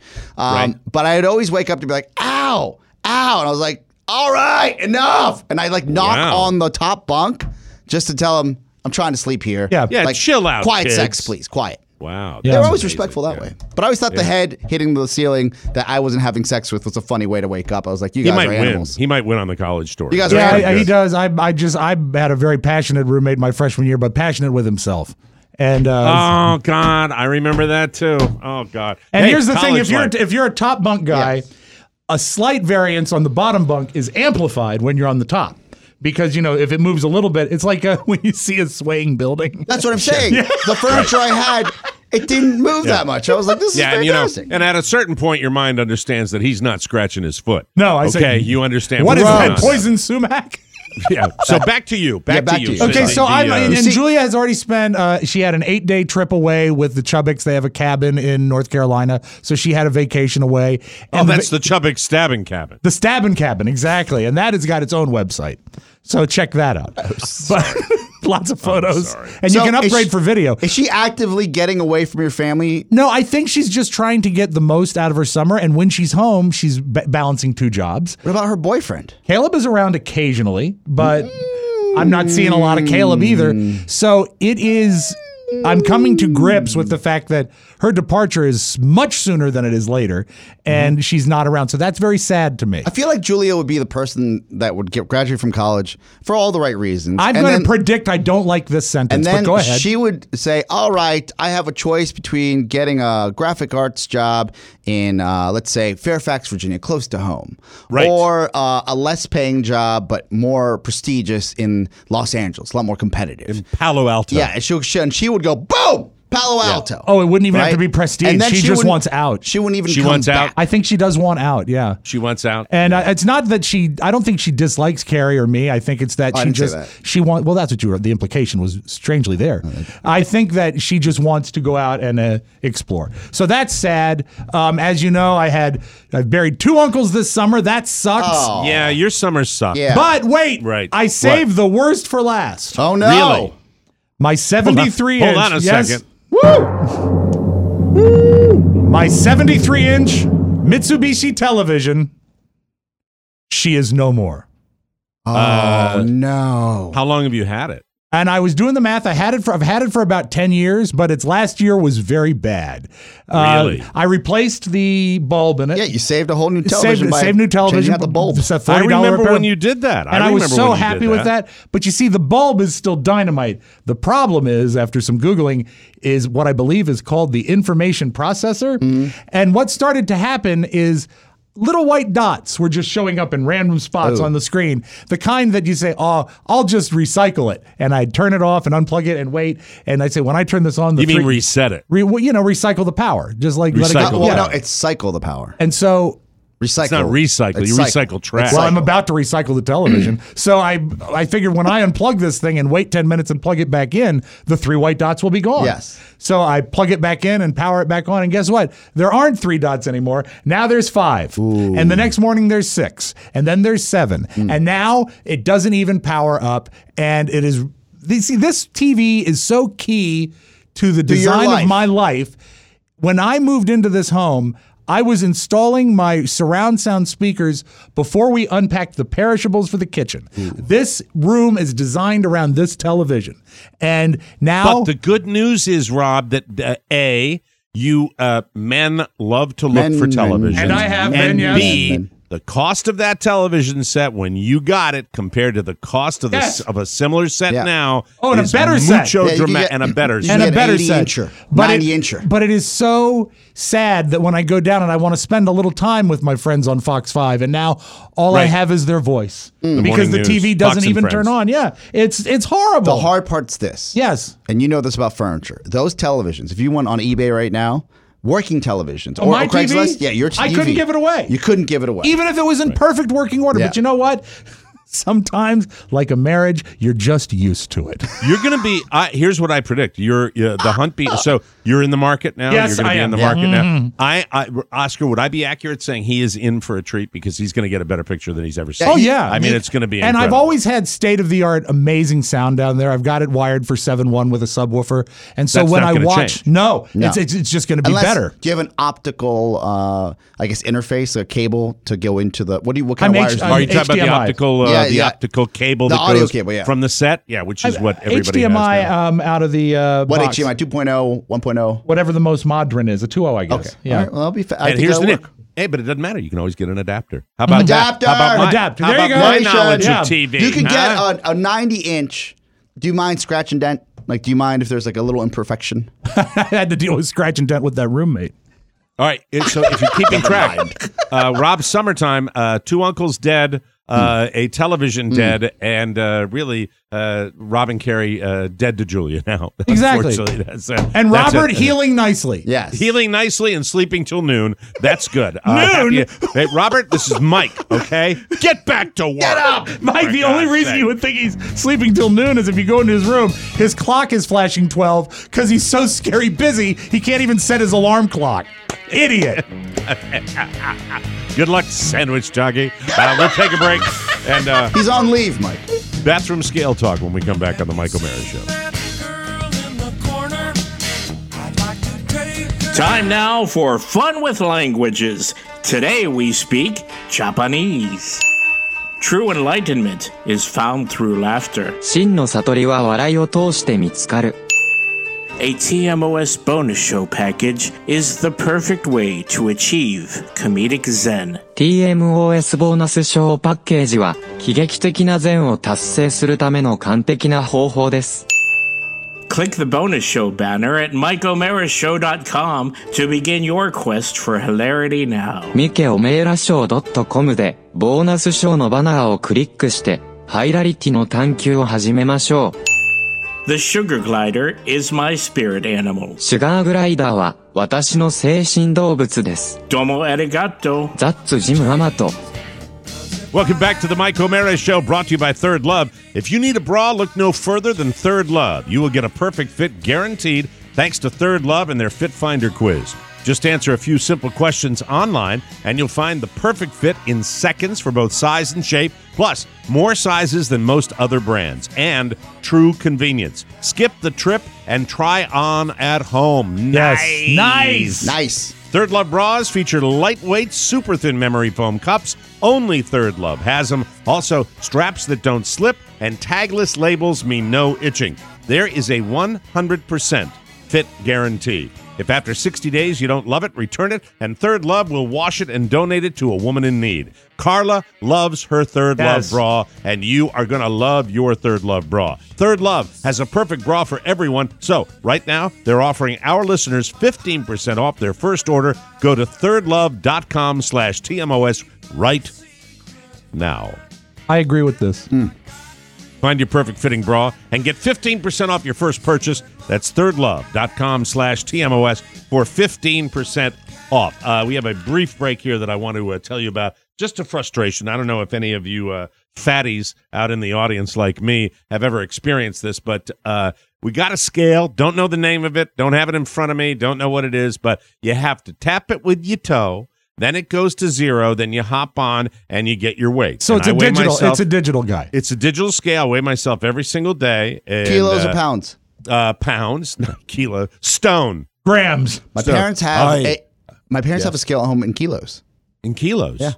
But I'd always wake up to be like, ow, ow. And I was like, all right, enough. And I'd knock on the top bunk just to tell him, I'm trying to sleep here. Yeah, chill out, Quiet kids. sex, please. Quiet. Wow. They were always respectful that way. But I always thought the head hitting the ceiling that I wasn't having sex with was a funny way to wake up. I was like, you He guys might are win. animals. He might win on the college story. You guys are animals. He does. I had a very passionate roommate my freshman year, but passionate with himself. And oh God, I remember that too. Oh God. And Hey, here's the thing: college life. if you're a top bunk guy, a slight variance on the bottom bunk is amplified when you're on the top. Because, if it moves a little bit, it's like when you see a swaying building. That's what I'm saying. The furniture I had, it didn't move that much. I was like, this is fantastic. And at a certain point, your mind understands that he's not scratching his foot. No, I say, you understand. What is what's that? going on. Poison sumac? Yeah. So back to you. Back to you. Okay, so and Julia has already spent. She had an 8-day trip away with the Chubbucks. They have a cabin in North Carolina, so she had a vacation away. And that's the Chubbuck stabbing cabin. The stabbing cabin, exactly, and that has got its own website. So check that out. But lots of photos, and you can upgrade for video. Is she actively getting away from your family? No, I think she's just trying to get the most out of her summer, and when she's home, she's balancing 2 jobs. What about her boyfriend? Caleb is around occasionally, but I'm not seeing a lot of Caleb either. So it is. I'm coming to grips with the fact that her departure is much sooner than it is later, and she's not around. So that's very sad to me. I feel like Julia would be the person that would graduate from college for all the right reasons. I'm going to predict I don't like this sentence, And then but go ahead. she would say, all right, I have a choice between getting a graphic arts job in, let's say, Fairfax, Virginia, close to home. Right. Or a less paying job, but more prestigious in Los Angeles, a lot more competitive. In Palo Alto. Yeah, and she would go, boom, Palo Alto. Oh, it wouldn't even have Right? to be prestige. And then She just wouldn't- wants out. She wouldn't even She come wants back. out? I think she does want out, yeah. She wants out. And it's not that I don't think she dislikes Carrie or me. I think it's that I she didn't say just, that. she wants, well, that's what the implication was strangely there. I think that she just wants to go out and explore. So that's sad. As you know, I buried 2 uncles this summer. That sucks. Oh. Yeah, your summer sucked. Yeah. But wait, Right. I saved the worst for last. Oh, no. Really? My 73 Hold inch. on a yes. second. My 73 inch Mitsubishi television. She is no more. Oh, no. How long have you had it? And I was doing the math. I've had it for about 10 years, but its last year was very bad. Really? I replaced the bulb in it. Yeah, you saved a whole new television. Saved new television. Changing out the bulb. It's a $40 I remember repair. when you did that. And I was so happy with that. But you see, the bulb is still dynamite. The problem is, after some Googling, is what I believe is called the information processor. Mm-hmm. And what started to happen is little white dots were just showing up in random spots on the screen. The kind that you say, oh, I'll just recycle it. And I'd turn it off and unplug it and wait. And I'd say, when I turn this on, You mean reset it? Recycle the power. Just like let it go. No, it's cycle the power. And so recycle. It's not recycle. You recycle trash. Well, I'm about to recycle the television. So I figured when I unplug this thing and wait 10 minutes and plug it back in, the 3 white dots will be gone. Yes. So I plug it back in and power it back on. And guess what? There aren't 3 dots anymore. Now there's 5. Ooh. And the next morning there's 6. And then there's 7. And now it doesn't even power up. And it is, see, this TV is so key to the design of my life. When I moved into this home, I was installing my surround sound speakers before we unpacked the perishables for the kitchen. This room is designed around this television. And now... But the good news is, Rob, that you men love to look for television. And I have been, and yes. B, the cost of that television set when you got it compared to the cost of of a similar set now. Oh, and is a better set. and a better set. And a better set. 90-incher. But it is so sad that when I go down and I want to spend a little time with my friends on Fox 5, and now all I have is their voice. Because the TV doesn't even turn on. Yeah, it's horrible. The hard part's this. Yes. And you know this about furniture. Those televisions, if you went on eBay right now, working televisions or my Craigslist, TV? yeah, your TV. I couldn't give it away. You couldn't give it away. Even if it was in perfect working order. Yeah. But you know what? Sometimes, like a marriage, you're just used to it. You're going to be. Here's what I predict. You're the hunt. So you're in the market now. Yes, you're going to be I in the am. market Yeah. now. Oscar, would I be accurate saying he is in for a treat because he's going to get a better picture than he's ever seen? Oh, yeah. I mean, it's going to be. And incredible. I've always had state-of-the-art, amazing sound down there. I've got it wired for 7.1 with a subwoofer. And so That's when not I gonna watch, change. no, No. it's just going to be Unless, better. Do you have an optical, I guess, interface, a cable to go into the? What kind I'm of wires? do you Are you use? talking about the HDMI. optical, Yeah. optical cable The that audio goes cable, yeah. from the set? Yeah, which is what everybody HDMI has now. out of the What box. HDMI 2.0, 1.0? Whatever the most modern is, a 2.0, I guess. Okay. Yeah. All right, well, I'll be. I And think here's the that'll deal. work. Hey, but it doesn't matter. You can always get an adapter. How about Adapter! that? How about my, Adapter. How There you about go. my Nation. knowledge Yeah. of TV? You can get a 90-inch. Do you mind scratch and dent? Like, do you mind if there's like a little imperfection? I had to deal with scratch and dent with that roommate. All right. So if you're keeping track, Rob Summertime, 2 uncles dead, a television dead, and really Rob and Carrie dead to Julia now. Exactly. Unfortunately, that's And that's Robert it. healing nicely. Yes. Healing nicely and sleeping till noon. That's good. Noon? Hey, Robert, this is Mike, okay? Get back to work. Get up. Mike, the only reason you would think he's sleeping till noon is if you go into his room, his clock is flashing 12 because he's so scary busy, he can't even set his alarm clock. Idiot. Good luck, sandwich doggy. We'll take a break. And He's on leave, Mike. bathroom scale talk when we come back on the Mike O'Mara Show. Time now for Fun with Languages. Today we speak Japanese. True enlightenment is found through laughter. 真の悟りは笑いを通して見つかる。 A TMOS bonus show package is the perfect way to achieve comedic zen. TMOS ボーナスショーパッケージは喜劇的な善を達成するための完璧な方法です。 Click the bonus show banner at MikeOmaraShow.com to begin your quest for hilarity now. ミケオメーラショー .com でボーナスショーのバナーをクリックしてハイラリティの探求を始めましょう。 The sugar glider is my spirit animal. シュガーグライダーは私の精神動物です。 Domo arigato. ザッツジムアマト。 Welcome back to the Mike O'Mara Show, brought to you by Third Love. If you need a bra, look no further than Third Love. You will get a perfect fit guaranteed thanks to Third Love and their Fit Finder quiz. Just answer a few simple questions online, and you'll find the perfect fit in seconds for both size and shape, plus more sizes than most other brands, and true convenience. Skip the trip and try on at home. Yes. Nice. Nice. Third Love bras feature lightweight, super thin memory foam cups. Only Third Love has them. Also, straps that don't slip and tagless labels mean no itching. There is a 100% fit guarantee. If after 60 days you don't love it, return it, and Third Love will wash it and donate it to a woman in need. Carla loves her Third Love bra, and you are going to love your Third Love bra. Third Love has a perfect bra for everyone, so right now they're offering our listeners 15% off their first order. Go to thirdlove.com/TMOS right now. I agree with this. Find your perfect fitting bra and get 15% off your first purchase. That's thirdlove.com/TMOS for 15% off. We have a brief break here that I want to tell you about. Just a frustration. I don't know if any of you fatties out in the audience like me have ever experienced this, but we got a scale. Don't know the name of it. Don't have it in front of me. Don't know what it is, but you have to tap it with your toe. Then it goes to 0. Then you hop on and you get your weight. So it's a digital. It's a digital guy. It's a digital scale. I weigh myself every single day. And, kilos or pounds? Pounds, not kilo. Stone. Grams. My parents have have a scale at home in kilos. In kilos. Yeah.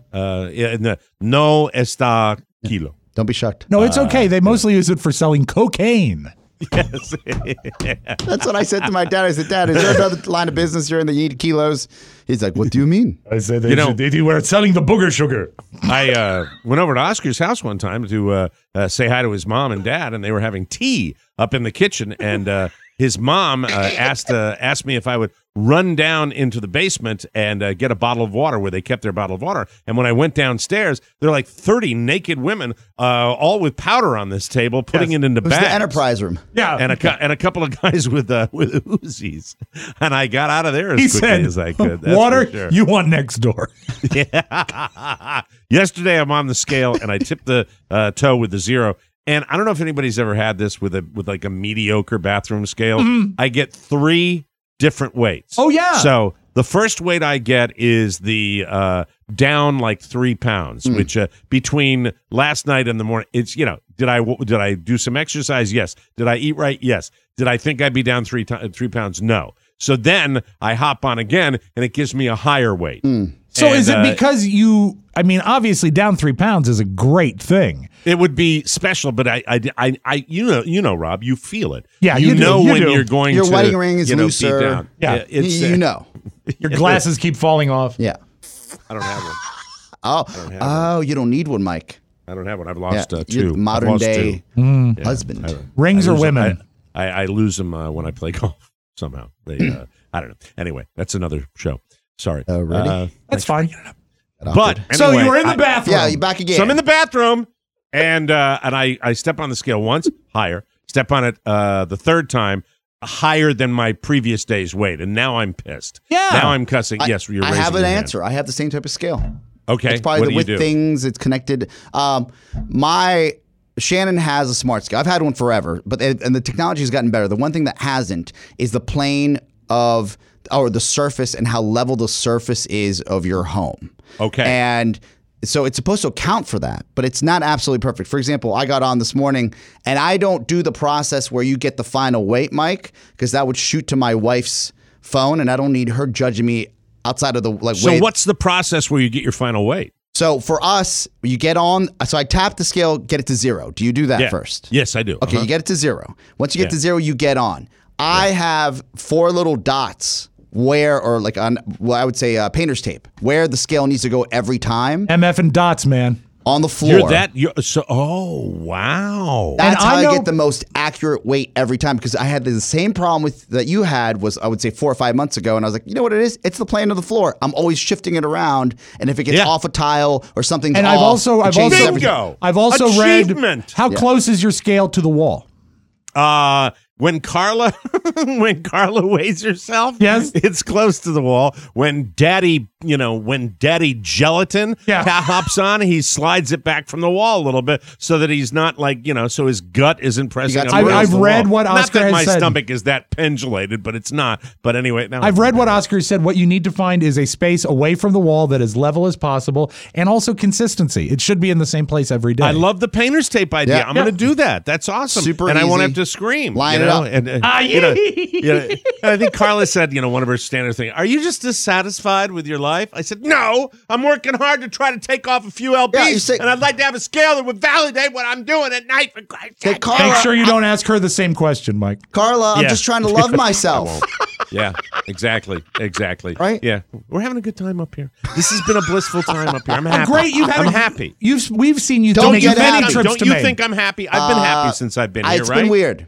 No está kilo. Don't be shocked. No, it's okay. They mostly use it for selling cocaine. Yes. That's what I said to my dad. I said, Dad, is there another line of business here in the need kilos? He's like, what do you mean? I said, they were selling the booger sugar. I went over to Oscar's house one time to say hi to his mom and dad, and they were having tea up in the kitchen, and his mom asked me if I would run down into the basement and get a bottle of water where they kept their bottle of water. And when I went downstairs, there were like 30 naked women, all with powder on this table, putting it into bags. The enterprise room. Yeah, and a couple of guys with Uzis. And I got out of there as quickly as I could. That's water, sure. You want next door. Yeah. Yesterday, I'm on the scale, and I tipped the toe with the 0. And I don't know if anybody's ever had this with like a mediocre bathroom scale. Mm-hmm. I get 3 different weights. Oh, yeah. So the first weight I get is the down like 3 pounds, which between last night and the morning, it's, did I do some exercise? Yes. Did I eat right? Yes. Did I think I'd be down 3 pounds? No. So then I hop on again, and it gives me a higher weight. So is it because obviously down 3 pounds is a great thing. It would be special, but I Rob, you feel it. Yeah, you know do. when you're going your to, wedding ring is looser. Deep down. Yeah, you know. Your glasses keep falling off. Yeah. I don't have one. Oh, you don't need one, Mike. I don't have one. I've lost 2. Modern day husband. Rings or women? I lose them when I play golf somehow. They I don't know. Anyway, that's another show. Sorry. Really? That's fine. But anyway, so you were in the bathroom. Yeah, you're back again. So I'm in the bathroom, and I step on the scale once, higher. Step on it the third time, higher than my previous day's weight, and now I'm pissed. Yeah. Now I'm cussing. Yes, you're raising I have an your hand. answer. I have the same type of scale. Okay. It's probably what do you do? things. It's connected. Shannon has a smart scale. I've had one forever, and the technology has gotten better. The one thing that hasn't is the plane of or the surface and how level the surface is of your home. Okay. And so it's supposed to account for that, but it's not absolutely perfect. For example, I got on this morning, and I don't do the process where you get the final weight, Mike, because that would shoot to my wife's phone, and I don't need her judging me outside of the weight. So what's the process where you get your final weight? So for us, you get on. So I tap the scale, get it to 0. Do you do that first? Yes, I do. Okay, you get it to 0. Once you get to 0, you get on. I have 4 little dots I would say painter's tape, where the scale needs to go every time. MF and dots, man. On the floor. Oh, wow. That's how I get the most accurate weight every time, because I had the same problem that you had was, I would say 4 or 5 months ago, and I was like, you know what it is? It's the plane of the floor. I'm always shifting it around, and if it gets off a tile or something's and off, I've also read, how close is your scale to the wall? When Carla weighs herself, yes, it's close to the wall. When Daddy Gelatin hops on, he slides it back from the wall a little bit so that he's not so his gut isn't pressing up. I've read what Oscar has said. Not that my stomach is that pendulated, but it's not. But anyway, I've read what Oscar said. What you need to find is a space away from the wall that is level as possible, and also consistency. It should be in the same place every day. I love the painter's tape idea. I'm going to do that. That's awesome. Super and easy. I won't have to scream. Line it know, and and I think Carla said, one of her standard things, are you just dissatisfied with your life? I said, no, I'm working hard to try to take off a few LBs, and I'd like to have a scale that would validate what I'm doing at night. For Christ's sake. Make sure you don't ask her the same question, Mike. Carla, I'm just trying to love myself. Yeah, exactly. Right? Yeah, we're having a good time up here. This has been a blissful time up here. I'm happy. Great, I'm happy. We've seen you Don't make get many happy. trips Don't to you Maine. think I'm happy? I've been happy since I've been here, It's right? been weird.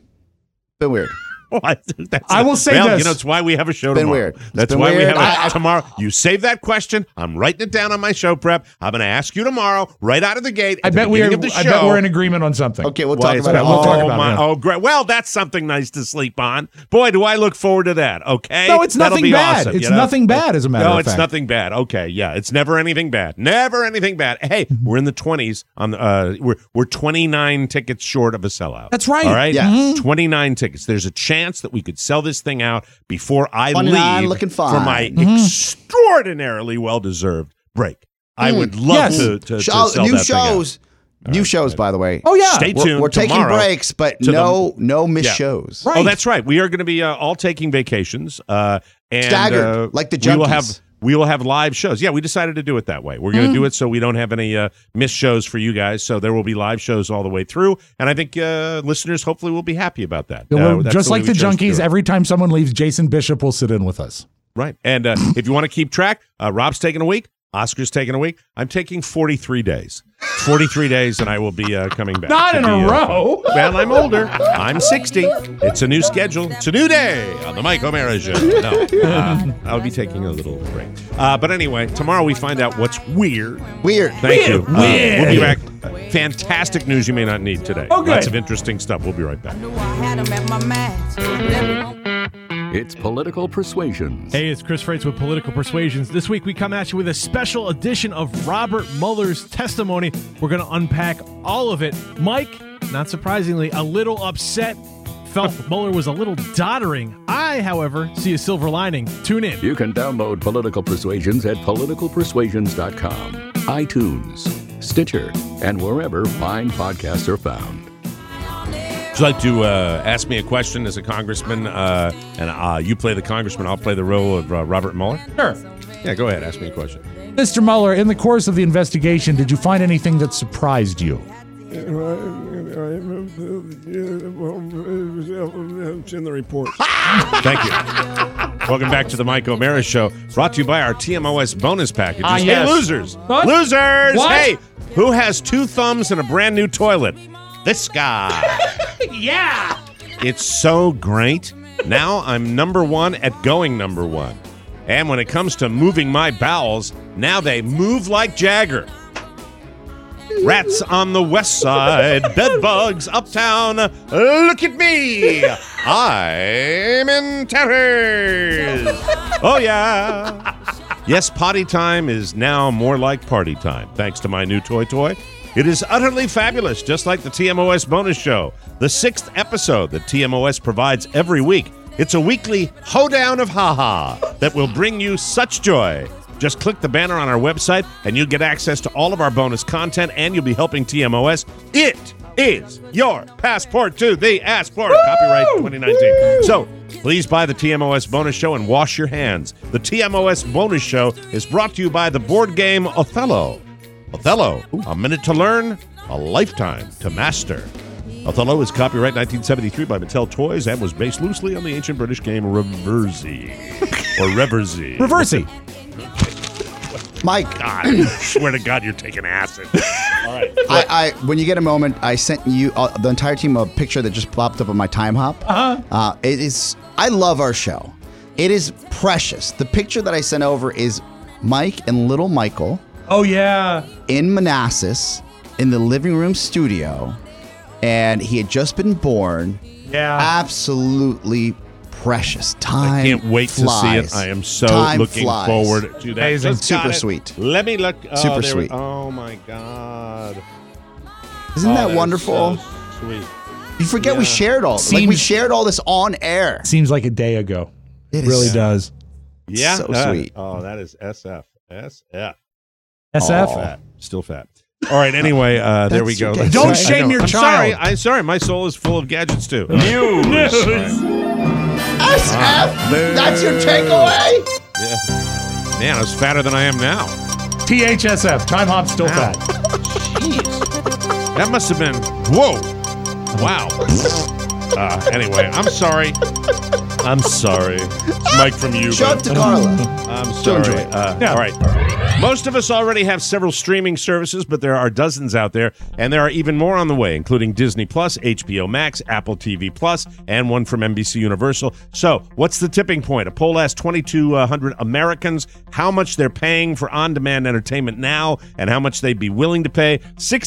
I will say this. It's why we have a show Been tomorrow. weird. That's been why we weird. have tomorrow. You save that question. I'm writing it down on my show prep. I'm going to ask you tomorrow, right out of the gate. I bet we're in agreement on something. Okay, we'll talk about it. We'll talk about it. Oh, great. Well, that's something nice to sleep on. Boy, do I look forward to that. Okay. No, it's That'll nothing be bad. awesome, It's nothing bad, as a matter of fact. No, it's nothing bad. Okay, yeah, it's never anything bad. Never anything bad. Hey, we're in the 20s. We're 29 tickets short of a sellout. That's right. All right. Yes. 29 tickets. There's a chance that we could sell this thing out before I 29 leave looking for fine. my extraordinarily well-deserved break. I would love to sell that new thing out. shows. New shows, by the way. Oh, yeah. Stay tuned. We're taking tomorrow breaks, but no missed shows. Right. Oh, that's right. We are going to be all taking vacations. And Staggered, like the we will have live shows. Yeah, we decided to do it that way. We're going to do it so we don't have any missed shows for you guys. So there will be live shows all the way through. And I think listeners hopefully will be happy about that. Just like the Junkies, every time someone leaves, Jason Bishop will sit in with us. Right. And if you want to keep track, Rob's taking a week. Oscar's taking a week. I'm taking 43 days. 43 days, and I will be coming back. Not in a row. Well, I'm older. I'm 60. It's a new schedule. It's a new day on the Mike O'Mara Show. No, I'll be taking a little break. But anyway, tomorrow we find out what's weird. Thank you. We'll be back. Fantastic news you may not need today. Oh, good. Lots of interesting stuff. We'll be right back. It's Political Persuasions. Hey, it's Chris Freites with Political Persuasions. This week we come at you with a special edition of Robert Mueller's testimony. We're going to unpack all of it. Mike, not surprisingly, a little upset, felt Mueller was a little doddering. I, however, see a silver lining. Tune in. You can download Political Persuasions at politicalpersuasions.com, iTunes, Stitcher, and wherever fine podcasts are found. Would you like to ask me a question as a congressman, and you play the congressman, I'll play the role of Robert Mueller? Sure. Yeah, go ahead. Ask me a question. Mr. Mueller, in the course of the investigation, did you find anything that surprised you? It's in the report. Thank you. Welcome back to the Mike O'Mara Show, brought to you by our TMOS bonus packages. Yes. Hey, losers! What? Losers! What? Hey, who has 2 thumbs and a brand new toilet? This guy. Yeah! It's so great. Now I'm number 1 at going number 1. And when it comes to moving my bowels, now they move like Jagger. Rats on the west side, bed bugs uptown. Look at me. I'm in tatters. Oh, yeah. Yes, potty time is now more like party time, thanks to my new toy. It is utterly fabulous, just like the TMOS bonus show, the 6th episode that TMOS provides every week. It's a weekly hoedown of ha-ha that will bring you such joy. Just click the banner on our website, and you'll get access to all of our bonus content, and you'll be helping TMOS. It is your passport to the Assport. Copyright 2019. So, please buy the TMOS bonus show and wash your hands. The TMOS bonus show is brought to you by the board game Othello. Othello, a minute to learn, a lifetime to master. Othello is copyright 1973 by Mattel Toys and was based loosely on the ancient British game Reversi. Or Reversey. Reversey. Mike. God, I swear to God, you're taking acid. All right. I when you get a moment, I sent you the entire team a picture that just popped up on my time hop. It is. I love our show. It is precious. The picture that I sent over is Mike and little Michael. Oh yeah. In Manassas, in the living room studio, and he had just been born. Yeah. Absolutely precious. Time. I can't wait flies. to see it. I am so looking forward to that. Amazing. Super sweet. Let me look. Super sweet. Oh my God. Isn't that wonderful? So sweet. You forget we shared all. we shared all this on air. Seems like a day ago. It really does. Yeah. So sweet. Oh, that is SF. SF. SF? Fat. Still fat. All right. Anyway, there we go. Don't shame your child. I'm sorry. My soul is full of gadgets too. News. SF. That's your takeaway. Yeah. Man, I was fatter than I am now. THSF. Time hop still fat. Jeez. That must have been. Whoa. Wow. Anyway, I'm sorry. I'm sorry. It's Mike from you. Show it to Carla. I'm sorry. All right. Most of us already have several streaming services, but there are dozens out there, and there are even more on the way, including Disney Plus, HBO Max, Apple TV Plus, and one from NBC Universal. So, what's the tipping point? A poll asked 2,200 Americans how much they're paying for on-demand entertainment now and how much they'd be willing to pay.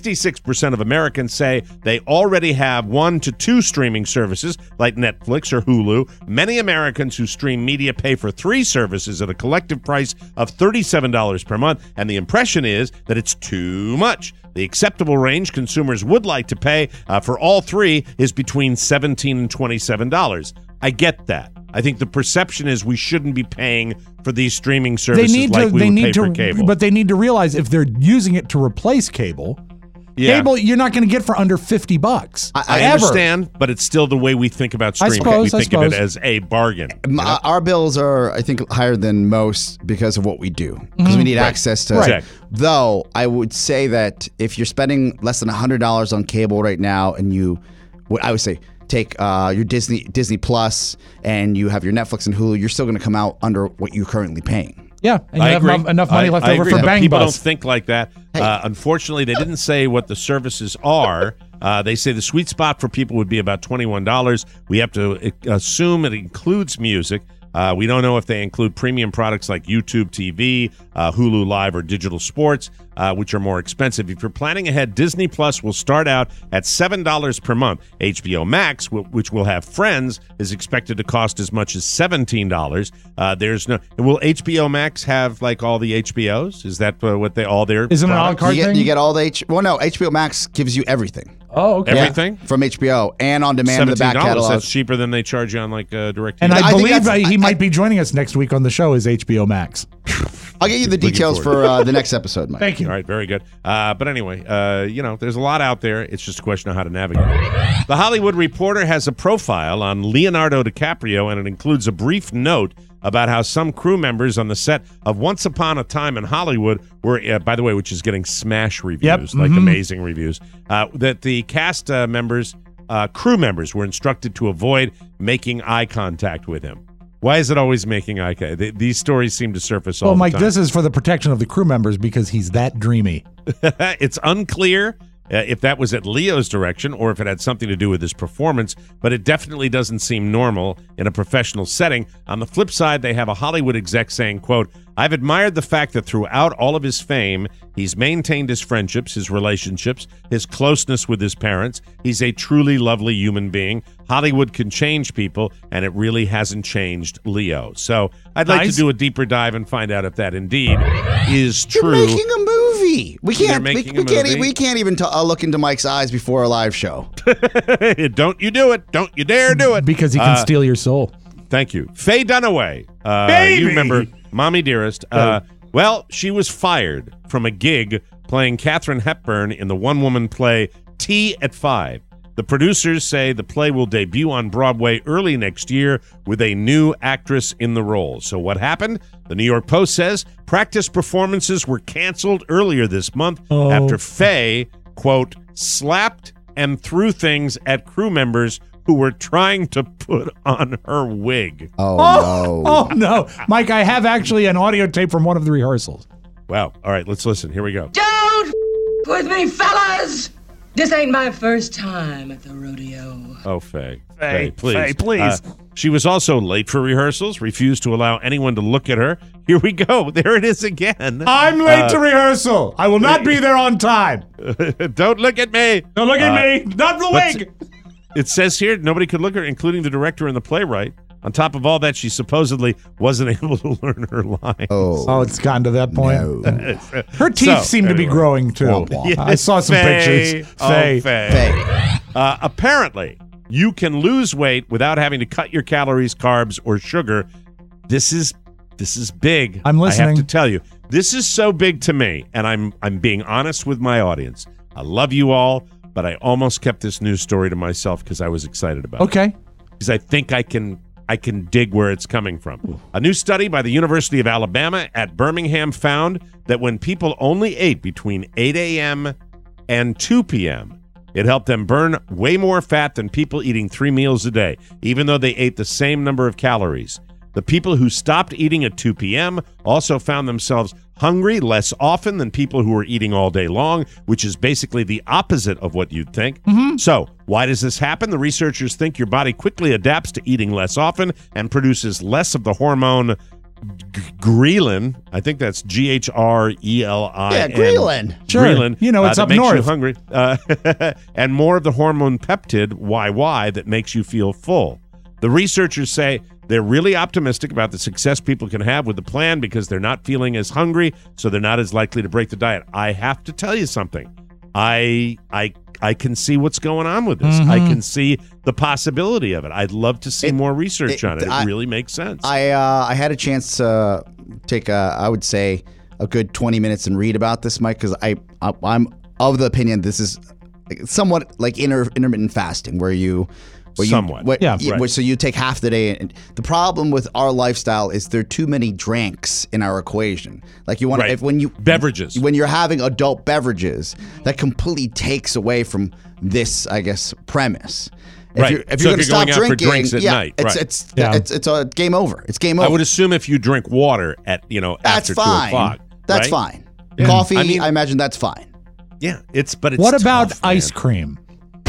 66% of Americans say they already have 1 to 2 streaming services like Netflix or Hulu. Many Americans who stream media pay for 3 services at a collective price of $37 per month, and the impression is that it's too much. The acceptable range consumers would like to pay for all 3 is between $17 and $27. I get that. I think the perception is we shouldn't be paying for these streaming services we would pay for cable. But they need to realize if they're using it to replace cable, cable you're not going to get for under $50. I understand, but it's still the way we think about streaming. We think of it as a bargain. Our bills are, I think, higher than most because of what we do. Because we need access to. Right. Though I would say that if you're spending less than $100 on cable right now, and I would say take your Disney Plus and you have your Netflix and Hulu, you're still going to come out under what you're currently paying. Yeah, and you have enough money left over for Bang People Bus. don't think like that. Unfortunately, they didn't say what the services are. They say the sweet spot for people would be about $21. We have to assume it includes music. We don't know if they include premium products like YouTube TV, Hulu Live, or digital sports, which are more expensive. If you're planning ahead, Disney Plus will start out at $7 per month. HBO Max, which will have Friends, is expected to cost as much as $17. Will HBO Max have like all the HBOs? Is that what they all their? Isn't it an a la carte thing? You get all the no, HBO Max gives you everything. Oh, okay. Everything? From HBO and on demand in the back catalog. That's cheaper than they charge you on like DirecTV. And I believe he might be joining us next week on the show is HBO Max. I'll get you the details for the next episode, Mike. Thank you. All right, very good. But anyway, there's a lot out there. It's just a question of how to navigate it. The Hollywood Reporter has a profile on Leonardo DiCaprio, and it includes a brief note about how some crew members on the set of Once Upon a Time in Hollywood were, by the way, which is getting smash reviews, amazing reviews, that the cast members, crew members, were instructed to avoid making eye contact with him. Why is it always making eye contact? These stories seem to surface all the time. Well, Mike, this is for the protection of the crew members because he's that dreamy. It's unclear if that was at Leo's direction or if it had something to do with his performance, but it definitely doesn't seem normal in a professional setting. On the flip side, they have a Hollywood exec saying, quote, "I've admired the fact that throughout all of his fame, he's maintained his friendships, his relationships, his closeness with his parents. He's a truly lovely human being. Hollywood can change people, and it really hasn't changed Leo." So I'd like to do a deeper dive and find out if that indeed is true. You're making a movie. We can't. We can't even look into Mike's eyes before a live show. Don't you do it? Don't you dare do it? Because he can steal your soul. Thank you, Faye Dunaway. Baby! You remember Mommy Dearest? Well, she was fired from a gig playing Katharine Hepburn in the one-woman play Tea at 5. The producers say the play will debut on Broadway early next year with a new actress in the role. So what happened? The New York Post says practice performances were canceled earlier this month after Faye, quote, slapped and threw things at crew members who were trying to put on her wig. Oh, no. Mike, I have actually an audio tape from one of the rehearsals. Wow. All right, let's listen. Here we go. Don't with me, fellas! This ain't my first time at the rodeo. Oh, Faye. Faye, please. Faye, please. She was also late for rehearsals, refused to allow anyone to look at her. Here we go. There it is again. I'm late to rehearsal. I will not be there on time. Don't look at me. Don't look at me. Not the wig. It says here nobody could look at her, including the director and the playwright. On top of all that, she supposedly wasn't able to learn her lines. Oh, it's gotten to that point. No. Her teeth seem to be growing, too. Yes, I saw some pictures. Faye. Apparently, you can lose weight without having to cut your calories, carbs, or sugar. This is big. I'm listening. I have to tell you. This is so big to me, and I'm being honest with my audience. I love you all, but I almost kept this news story to myself because I was excited about it. Okay. Because I think I can dig where it's coming from. A new study by the University of Alabama at Birmingham found that when people only ate between 8 a.m. and 2 p.m., it helped them burn way more fat than people eating 3 meals a day, even though they ate the same number of calories. The people who stopped eating at 2 p.m. also found themselves hungry less often than people who were eating all day long, which is basically the opposite of what you'd think. So, why does this happen? The researchers think your body quickly adapts to eating less often and produces less of the hormone ghrelin. I think that's Grelin. Yeah, ghrelin. Sure. Ghrelin. You know, it's that up makes north. you hungry. And more of the hormone peptid, YY, that makes you feel full. The researchers say they're really optimistic about the success people can have with the plan because they're not feeling as hungry, so they're not as likely to break the diet. I have to tell you something. I can see what's going on with this. I can see the possibility of it. I'd love to see more research on it. It really makes sense. I had a chance to take I would say a good 20 minutes and read about this, Mike, because I'm of the opinion this is somewhat like intermittent fasting, where you. So you take half the day. And the problem with our lifestyle is there are too many drinks in our equation. Like you want beverages. When you're having adult beverages, that completely takes away from this, I guess, premise. If you're going to stop going out drinking, for drinks at night, it's a game over. It's game over. I would assume if you drink water at after 2 o'clock, that's fine. Yeah. Coffee, I imagine that's fine. Yeah, it's what about tough, ice cream?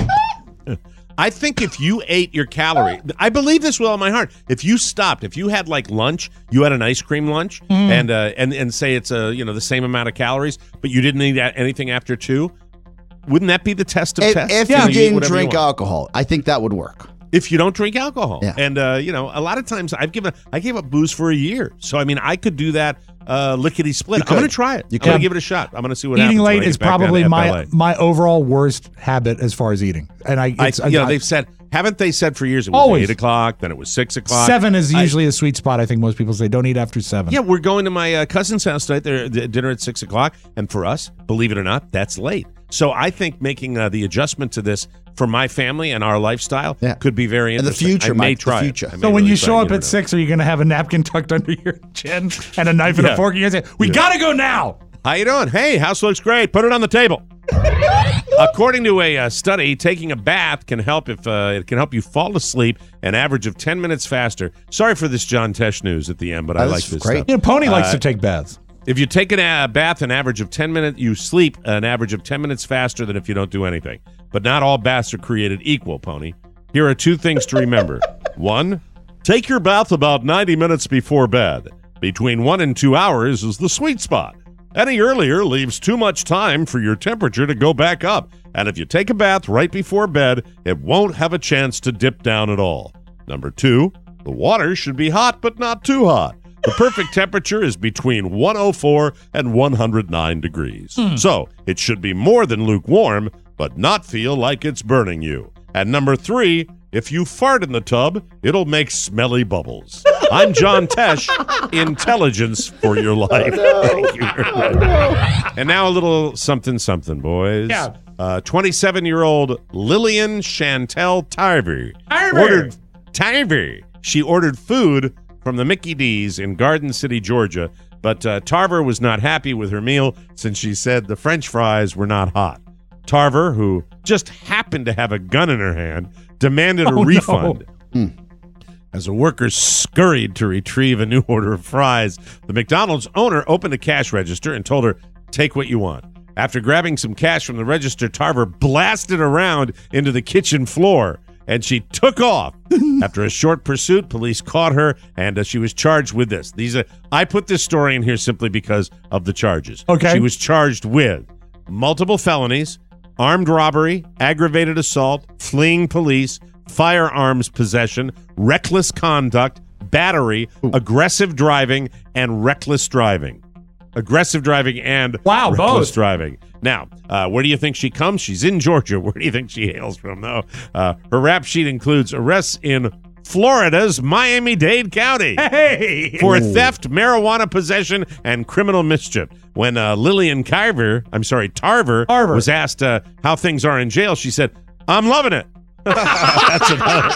I think if you ate your calorie, I believe this with all my heart. If you stopped, if you had like lunch, you had an ice cream lunch, and say it's the same amount of calories, but you didn't eat anything after 2, wouldn't that be the test of tests? If you didn't drink alcohol, I think that would work. If you don't drink alcohol, yeah. And a lot of times I gave up booze for a year, so I mean I could do that lickety split. I'm going to try it. I'm going to give it a shot. I'm going to see what happens. Eating late is probably my overall worst habit as far as eating, and they've said. Haven't they said for years it was always 8 o'clock, then it was 6 o'clock? 7 is usually a sweet spot. I think most people say don't eat after 7. Yeah, we're going to my cousin's house tonight. They're dinner at 6 o'clock, and for us, believe it or not, that's late. So I think making the adjustment to this for my family and our lifestyle could be very interesting. In the future, I may Mike, try the future. it. So when you show up at 6, are you going to have a napkin tucked under your chin and a knife and a fork? You're going to say, we got to go now. How you doing? Hey, house looks great. Put it on the table. According to a study, taking a bath can help it can help you fall asleep an average of 10 minutes faster. Sorry for this John Tesh news at the end, but I like this great. stuff. Pony likes to take baths. If you take a bath an average of 10 minutes, you sleep an average of 10 minutes faster than if you don't do anything. But not all baths are created equal, Pony. Here are 2 things to remember. 1, take your bath about 90 minutes before bed. Between 1 and 2 hours is the sweet spot. Any earlier leaves too much time for your temperature to go back up. And if you take a bath right before bed, it won't have a chance to dip down at all. Number 2, the water should be hot but not too hot. The perfect temperature is between 104 and 109 degrees. So it should be more than lukewarm, but not feel like it's burning you. And number 3, if you fart in the tub, it'll make smelly bubbles. I'm John Tesh, intelligence for your life. Thank you very much. And now a little something, boys. Yeah. 27-year-old Lillian Chantel Tarver She ordered food from the Mickey D's in Garden City, Georgia, but Tarver was not happy with her meal since she said the French fries were not hot. Tarver, who just happened to have a gun in her hand, demanded a refund. No. As a worker scurried to retrieve a new order of fries, the McDonald's owner opened a cash register and told her, "Take what you want." After grabbing some cash from the register, Tarver blasted around into the kitchen floor, and she took off. After a short pursuit, police caught her, and she was charged with this. I put this story in here simply because of the charges. Okay. She was charged with multiple felonies, armed robbery, aggravated assault, fleeing police, firearms possession, reckless conduct, battery, aggressive driving, and reckless driving. Aggressive driving and reckless driving. Now, where do you think she comes? She's in Georgia. Where do you think she hails from, though? Her rap sheet includes arrests in Florida's Miami-Dade County for theft, marijuana possession, and criminal mischief. When Lillian Tarver was asked how things are in jail, she said, "I'm loving it." That's another.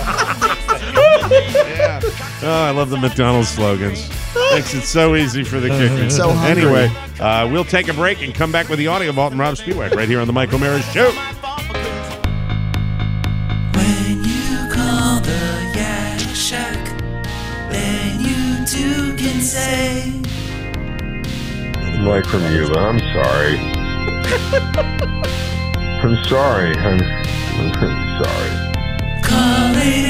Yeah. Oh, I love the McDonald's slogans. Makes it so easy for the kickers. So hungry. Anyway, we'll take a break and come back with the audio vault and Rob Spiewak right here on the Mike O'Meara Show. When you call the Yak Shack, then you too can say, Mike from Yuba, I'm sorry. I'm sorry. I'm sorry. Call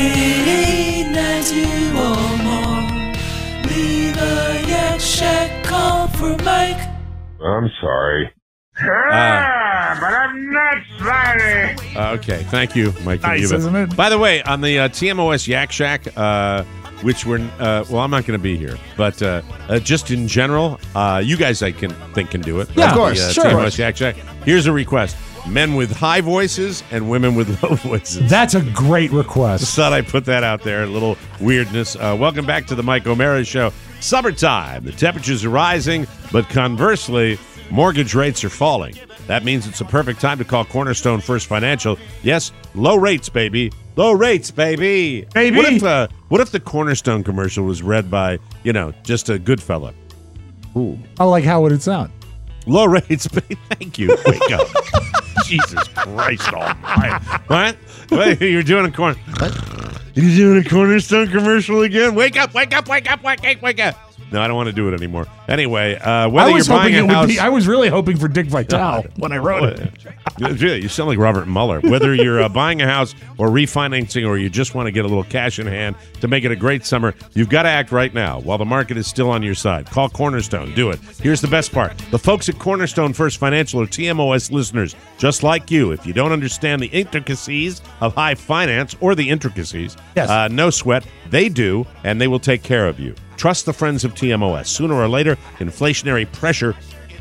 888-92 or more. Leave a Yak Shack call for Mike. I'm sorry. But I'm not sorry. Okay, thank you, Mike. Nice, isn't it? By the way, on the TMOS Yak Shack, which we're well, I'm not going to be here, but just in general, you guys I think can do it. Yeah, right? of course, sure. TMOS Yak Shack. Here's a request: men with high voices and women with low voices. That's a great request. Just thought I'd put that out there. A little weirdness. Welcome back to the Mike O'Meara Show. Summertime. The temperatures are rising, but conversely, mortgage rates are falling. That means it's a perfect time to call Cornerstone First Financial. Yes, low rates, baby. Low rates, baby. Baby. What if the Cornerstone commercial was read by, just a good fella? Ooh. Oh, like how would it sound? Low rates, baby. Thank you. Wake up. Jesus Christ almighty. What? You're doing a You're doing a Cornerstone commercial again? Wake up, wake up, wake up, wake up. No, I don't want to do it anymore. Anyway, whether you're buying a house... I was really hoping for Dick Vitale when I wrote it. You sound like Robert Mueller. Whether you're buying a house or refinancing or you just want to get a little cash in hand to make it a great summer, you've got to act right now while the market is still on your side. Call Cornerstone. Do it. Here's the best part. The folks at Cornerstone First Financial are TMOS listeners, just like you. If you don't understand the intricacies of high finance or the intricacies, yes. No sweat. They do, and they will take care of you. Trust the friends of TMOS. Sooner or later, inflationary pressure.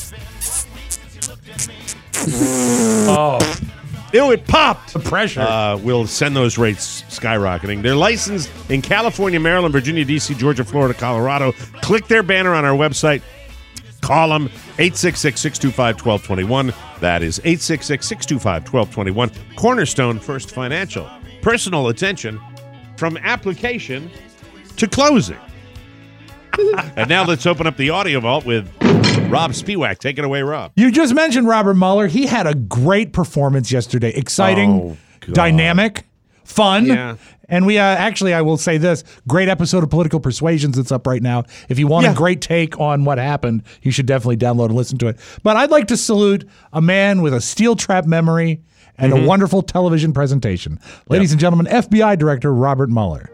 Oh. Ew, it popped. The pressure. Will send those rates skyrocketing. They're licensed in California, Maryland, Virginia, D.C., Georgia, Florida, Colorado. Click their banner on our website. Call them 866-625-1221. That is 866-625-1221. Cornerstone First Financial. Personal attention from application to closing. And now let's open up the audio vault with Rob Spiewak. Take it away, Rob. You just mentioned Robert Mueller. He had a great performance yesterday. Exciting, dynamic, fun. Yeah. And we actually, I will say this, great episode of Political Persuasions that's up right now. If you want a great take on what happened, you should definitely download and listen to it. But I'd like to salute a man with a steel trap memory and a wonderful television presentation. Ladies and gentlemen, FBI Director Robert Mueller.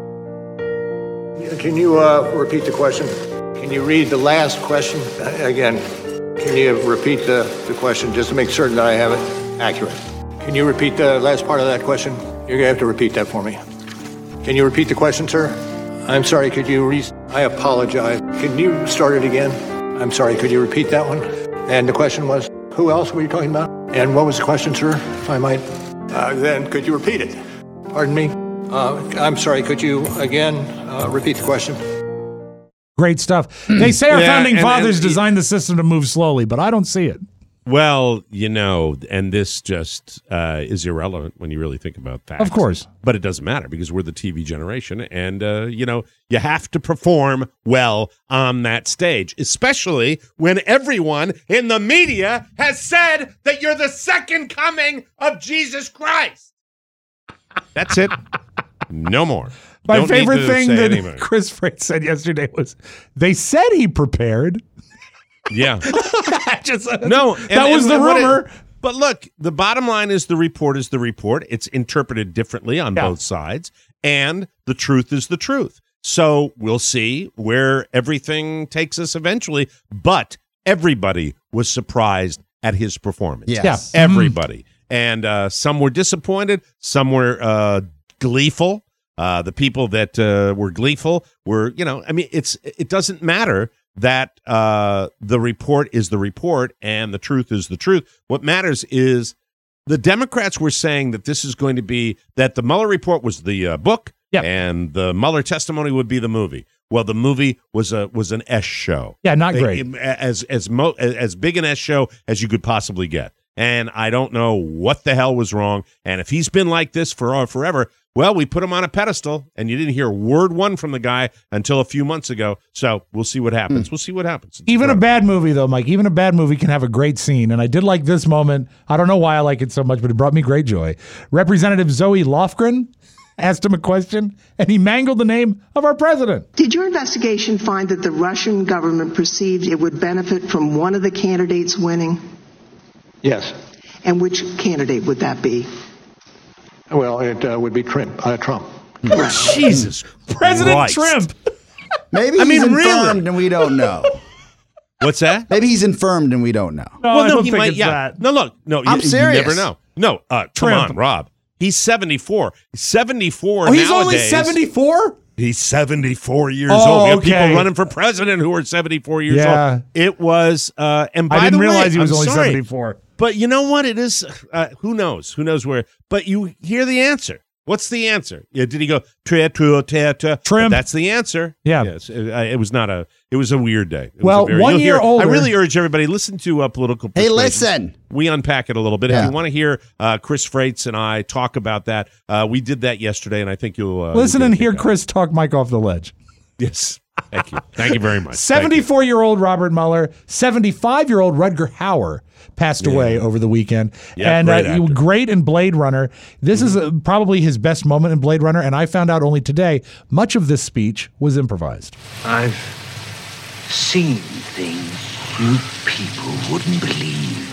Can you repeat the question? Can you read the last question again? Can you repeat the question just to make certain that I have it accurate? Can you repeat the last part of that question? You're going to have to repeat that for me. Can you repeat the question, sir? I'm sorry, could you I apologize. Can you start it again? I'm sorry, could you repeat that one? And the question was, who else were you talking about? And what was the question, sir, if I might? Then could you repeat it? Pardon me? I'm sorry, could you again repeat the question? Great stuff. They say our founding fathers designed the system to move slowly, but I don't see it. Well, and this just is irrelevant when you really think about facts. Of course. But it doesn't matter because we're the TV generation and, you have to perform well on that stage, especially when everyone in the media has said that you're the second coming of Jesus Christ. That's it. No more. My favorite thing that Chris Freight said yesterday was, they said he prepared. Yeah. No, that was the rumor. But look, the bottom line is the report is the report. It's interpreted differently on both sides, and the truth is the truth. So we'll see where everything takes us eventually, but everybody was surprised at his performance. Yes. Yeah. Everybody. And some were disappointed, some were gleeful. The people that were gleeful were, it doesn't matter that the report is the report and the truth is the truth. What matters is the Democrats were saying that this is going to be, that the Mueller report was the book Yep. And the Mueller testimony would be the movie. Well, the movie was an S show. Yeah, not great. As big an S show as you could possibly get. And I don't know what the hell was wrong. And if he's been like this for forever, well, we put him on a pedestal, and you didn't hear word one from the guy until a few months ago. So we'll see what happens. We'll see what happens. Even a bad movie, though, Mike, even a bad movie can have a great scene. And I did like this moment. I don't know why I like it so much, but it brought me great joy. Representative Zoe Lofgren asked him a question, and he mangled the name of our president. Did your investigation find that the Russian government perceived it would benefit from one of the candidates winning? Yes. And which candidate would that be? Well, it would be Trump. Jesus. President Christ. Trump. Maybe he's infirmed and we don't know. What's that? Maybe he's infirmed and we don't know. No, I don't he think might. it's Yeah. that. No, look. No, I'm serious. You never know. No, come Trump. on, Rob. He's 74. 74 Oh, he's only nowadays. 74? He's 74 years Oh, old. We have okay. people running for president who are 74 years Yeah. old. It was, and by I didn't the way, realize he was I'm only sorry, 74. But you know what? It is, who knows? Who knows where? But you hear the answer. What's the answer? Yeah, did he go, Trim. That's the answer. Yeah. Yes, it was not a, it was a weird day. It Well, was a very, 1 you'll year hear- older- I really urge everybody, listen to Political Hey, Persuasions. listen. We unpack it a little bit. Yeah. If you want to hear Chris Freites and I talk about that, we did that yesterday, and I think you'll Listen you'll and get hear that. Chris talk Mike off the ledge. Yes. Thank you. Thank you very much. Thank you. 74-year-old Robert Mueller, 75-year-old Rutger Hauer passed away over the weekend. Yeah, and great actor. great in Blade Runner. This is probably his best moment in Blade Runner, and I found out only today much of this speech was improvised. I've seen things you people wouldn't believe.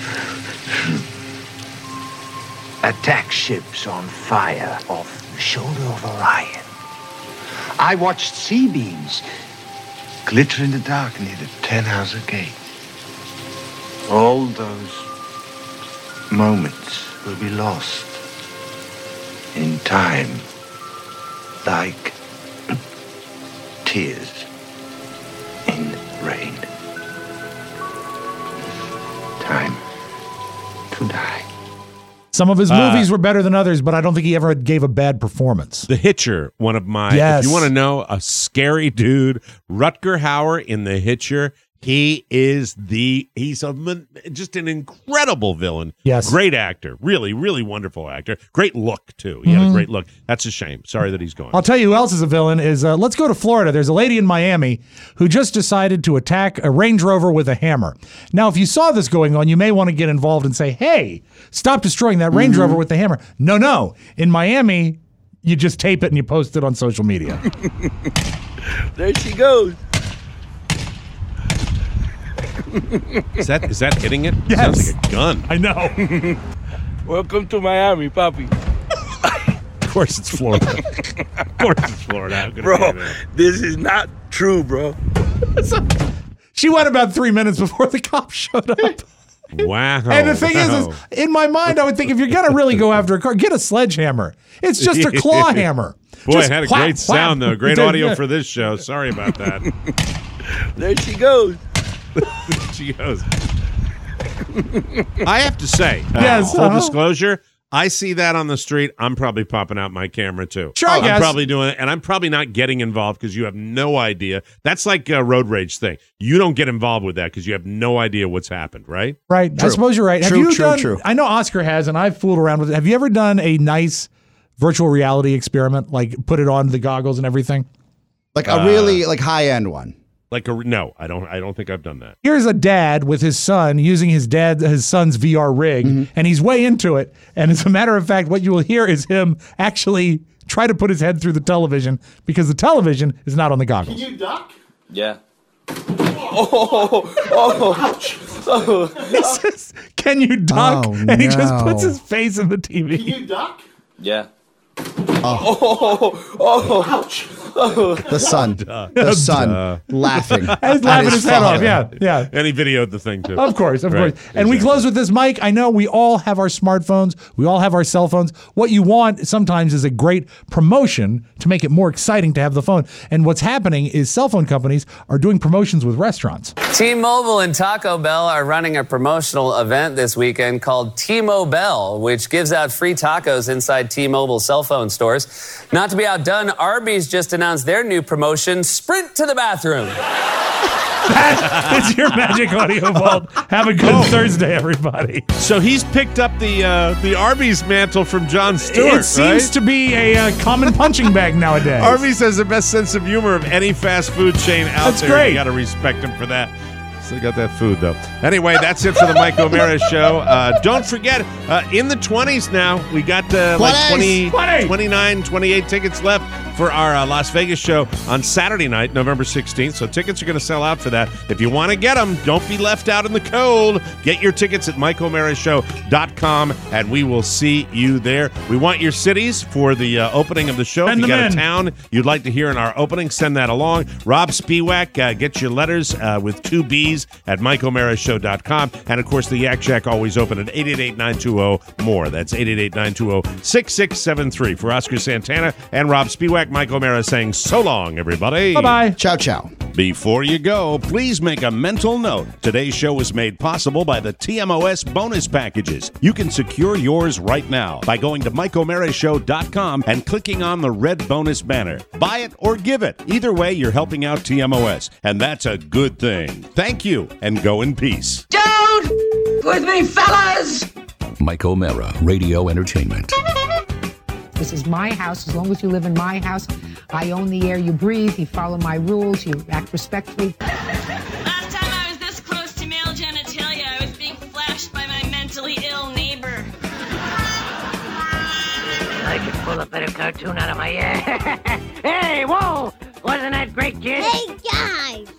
Attack ships on fire off the shoulder of Orion. I watched sea beams glitter in the dark near the Tannhauser Gate. All those moments will be lost in time, like tears in rain. Time to die. Some of his movies were better than others, but I don't think he ever gave a bad performance. The Hitcher, one of my, Yes. if you want to know, a scary dude, Rutger Hauer in The Hitcher, he's just an incredible villain. Yes. Great actor. Really, really wonderful actor. Great look, too. He had a great look. That's a shame. Sorry that he's gone. I'll tell you who else is a villain is, let's go to Florida. There's a lady in Miami who just decided to attack a Range Rover with a hammer. Now, if you saw this going on, you may want to get involved and say, hey, stop destroying that Range Rover with the hammer. No. In Miami, you just tape it and you post it on social media. There she goes. Is that hitting it? Yes. Sounds like a gun. I know. Welcome to Miami, Papi. Of course it's Florida. Of course it's Florida. How could it be Bro, there? this is not true, bro. She went about 3 minutes before the cops showed up. Wow. And the thing is, in my mind, I would think if you're going to really go after a car, get a sledgehammer. It's just a claw hammer. Boy, Just it had a whap, great sound, whap. though. Great audio for this show. Sorry about that. There she goes. She goes. I have to say, Yes, full uh-huh. disclosure, I see that on the street, I'm probably popping out my camera too. Sure, I I'm guess. probably doing it, and I'm probably not getting involved because you have no idea. That's like a road rage thing. You don't get involved with that because you have no idea what's happened, right? Right. I suppose you're right. True, have you true, done, true. I know Oscar has, and I've fooled around with it. Have you ever done a nice virtual reality experiment, like put it on the goggles and everything? Like a really high-end one. No, I don't think I've done that. Here's a dad with his son using his son's VR rig, and he's way into it. And as a matter of fact, what you will hear is him actually try to put his head through the television because the television is not on the goggles. you duck? Yeah. He says, "Can you duck?" Oh, and he just no. puts his face in the TV. you duck? Yeah. Ouch. The son laughing. He's laughing his head off. Yeah. And he videoed the thing too. Of course. Right. And we close with this, Mike. I know we all have our smartphones. We all have our cell phones. What you want sometimes is a great promotion to make it more exciting to have the phone. And what's happening is cell phone companies are doing promotions with restaurants. T-Mobile and Taco Bell are running a promotional event this weekend called T-Mobile, which gives out free tacos inside T-Mobile cell phone stores. Not to be outdone, Arby's just announced their new promotion, Sprint to the Bathroom. It's your Magic Audio Vault. Have a good Thursday, everybody. So he's picked up the Arby's mantle from Jon Stewart. It seems to be a common punching bag nowadays. Arby's has the best sense of humor of any fast food chain out That's there. great. You got to respect him for that. Still got that food, though. Anyway, that's it for the Mike O'Mara Show. Don't forget, in the 20s now, we got like 29, 28 tickets left for our Las Vegas show on Saturday night, November 16th. So tickets are going to sell out for that. If you want to get them, don't be left out in the cold. Get your tickets at MikeO'MaraShow.com, and we will see you there. We want your cities for the opening of the show. If you got a town you'd like to hear in our opening, send that along. Rob Spiewak, get your letters with 2 B's at MikeO'MaraShow.com. And, of course, the Yak Shack always open at 888-920-MORE. That's 888-920-6673. For Oscar Santana and Rob Spiewak, Mike O'Mara saying so long, everybody. Bye-bye. Ciao, ciao. Before you go, please make a mental note. Today's show was made possible by the TMOS bonus packages. You can secure yours right now by going to MikeO'MaraShow.com and clicking on the red bonus banner. Buy it or give it. Either way, you're helping out TMOS, and that's a good thing. Thank you, and go in peace. Don't with me, fellas! Mike O'Mara, Radio Entertainment. This is my house. As long as you live in my house, I own the air you breathe. You follow my rules. You act respectfully. Last time I was this close to male genitalia, I was being flashed by my mentally ill neighbor. I could pull a better cartoon out of my ass. Hey, whoa! Wasn't that great, kid? Hey, guys!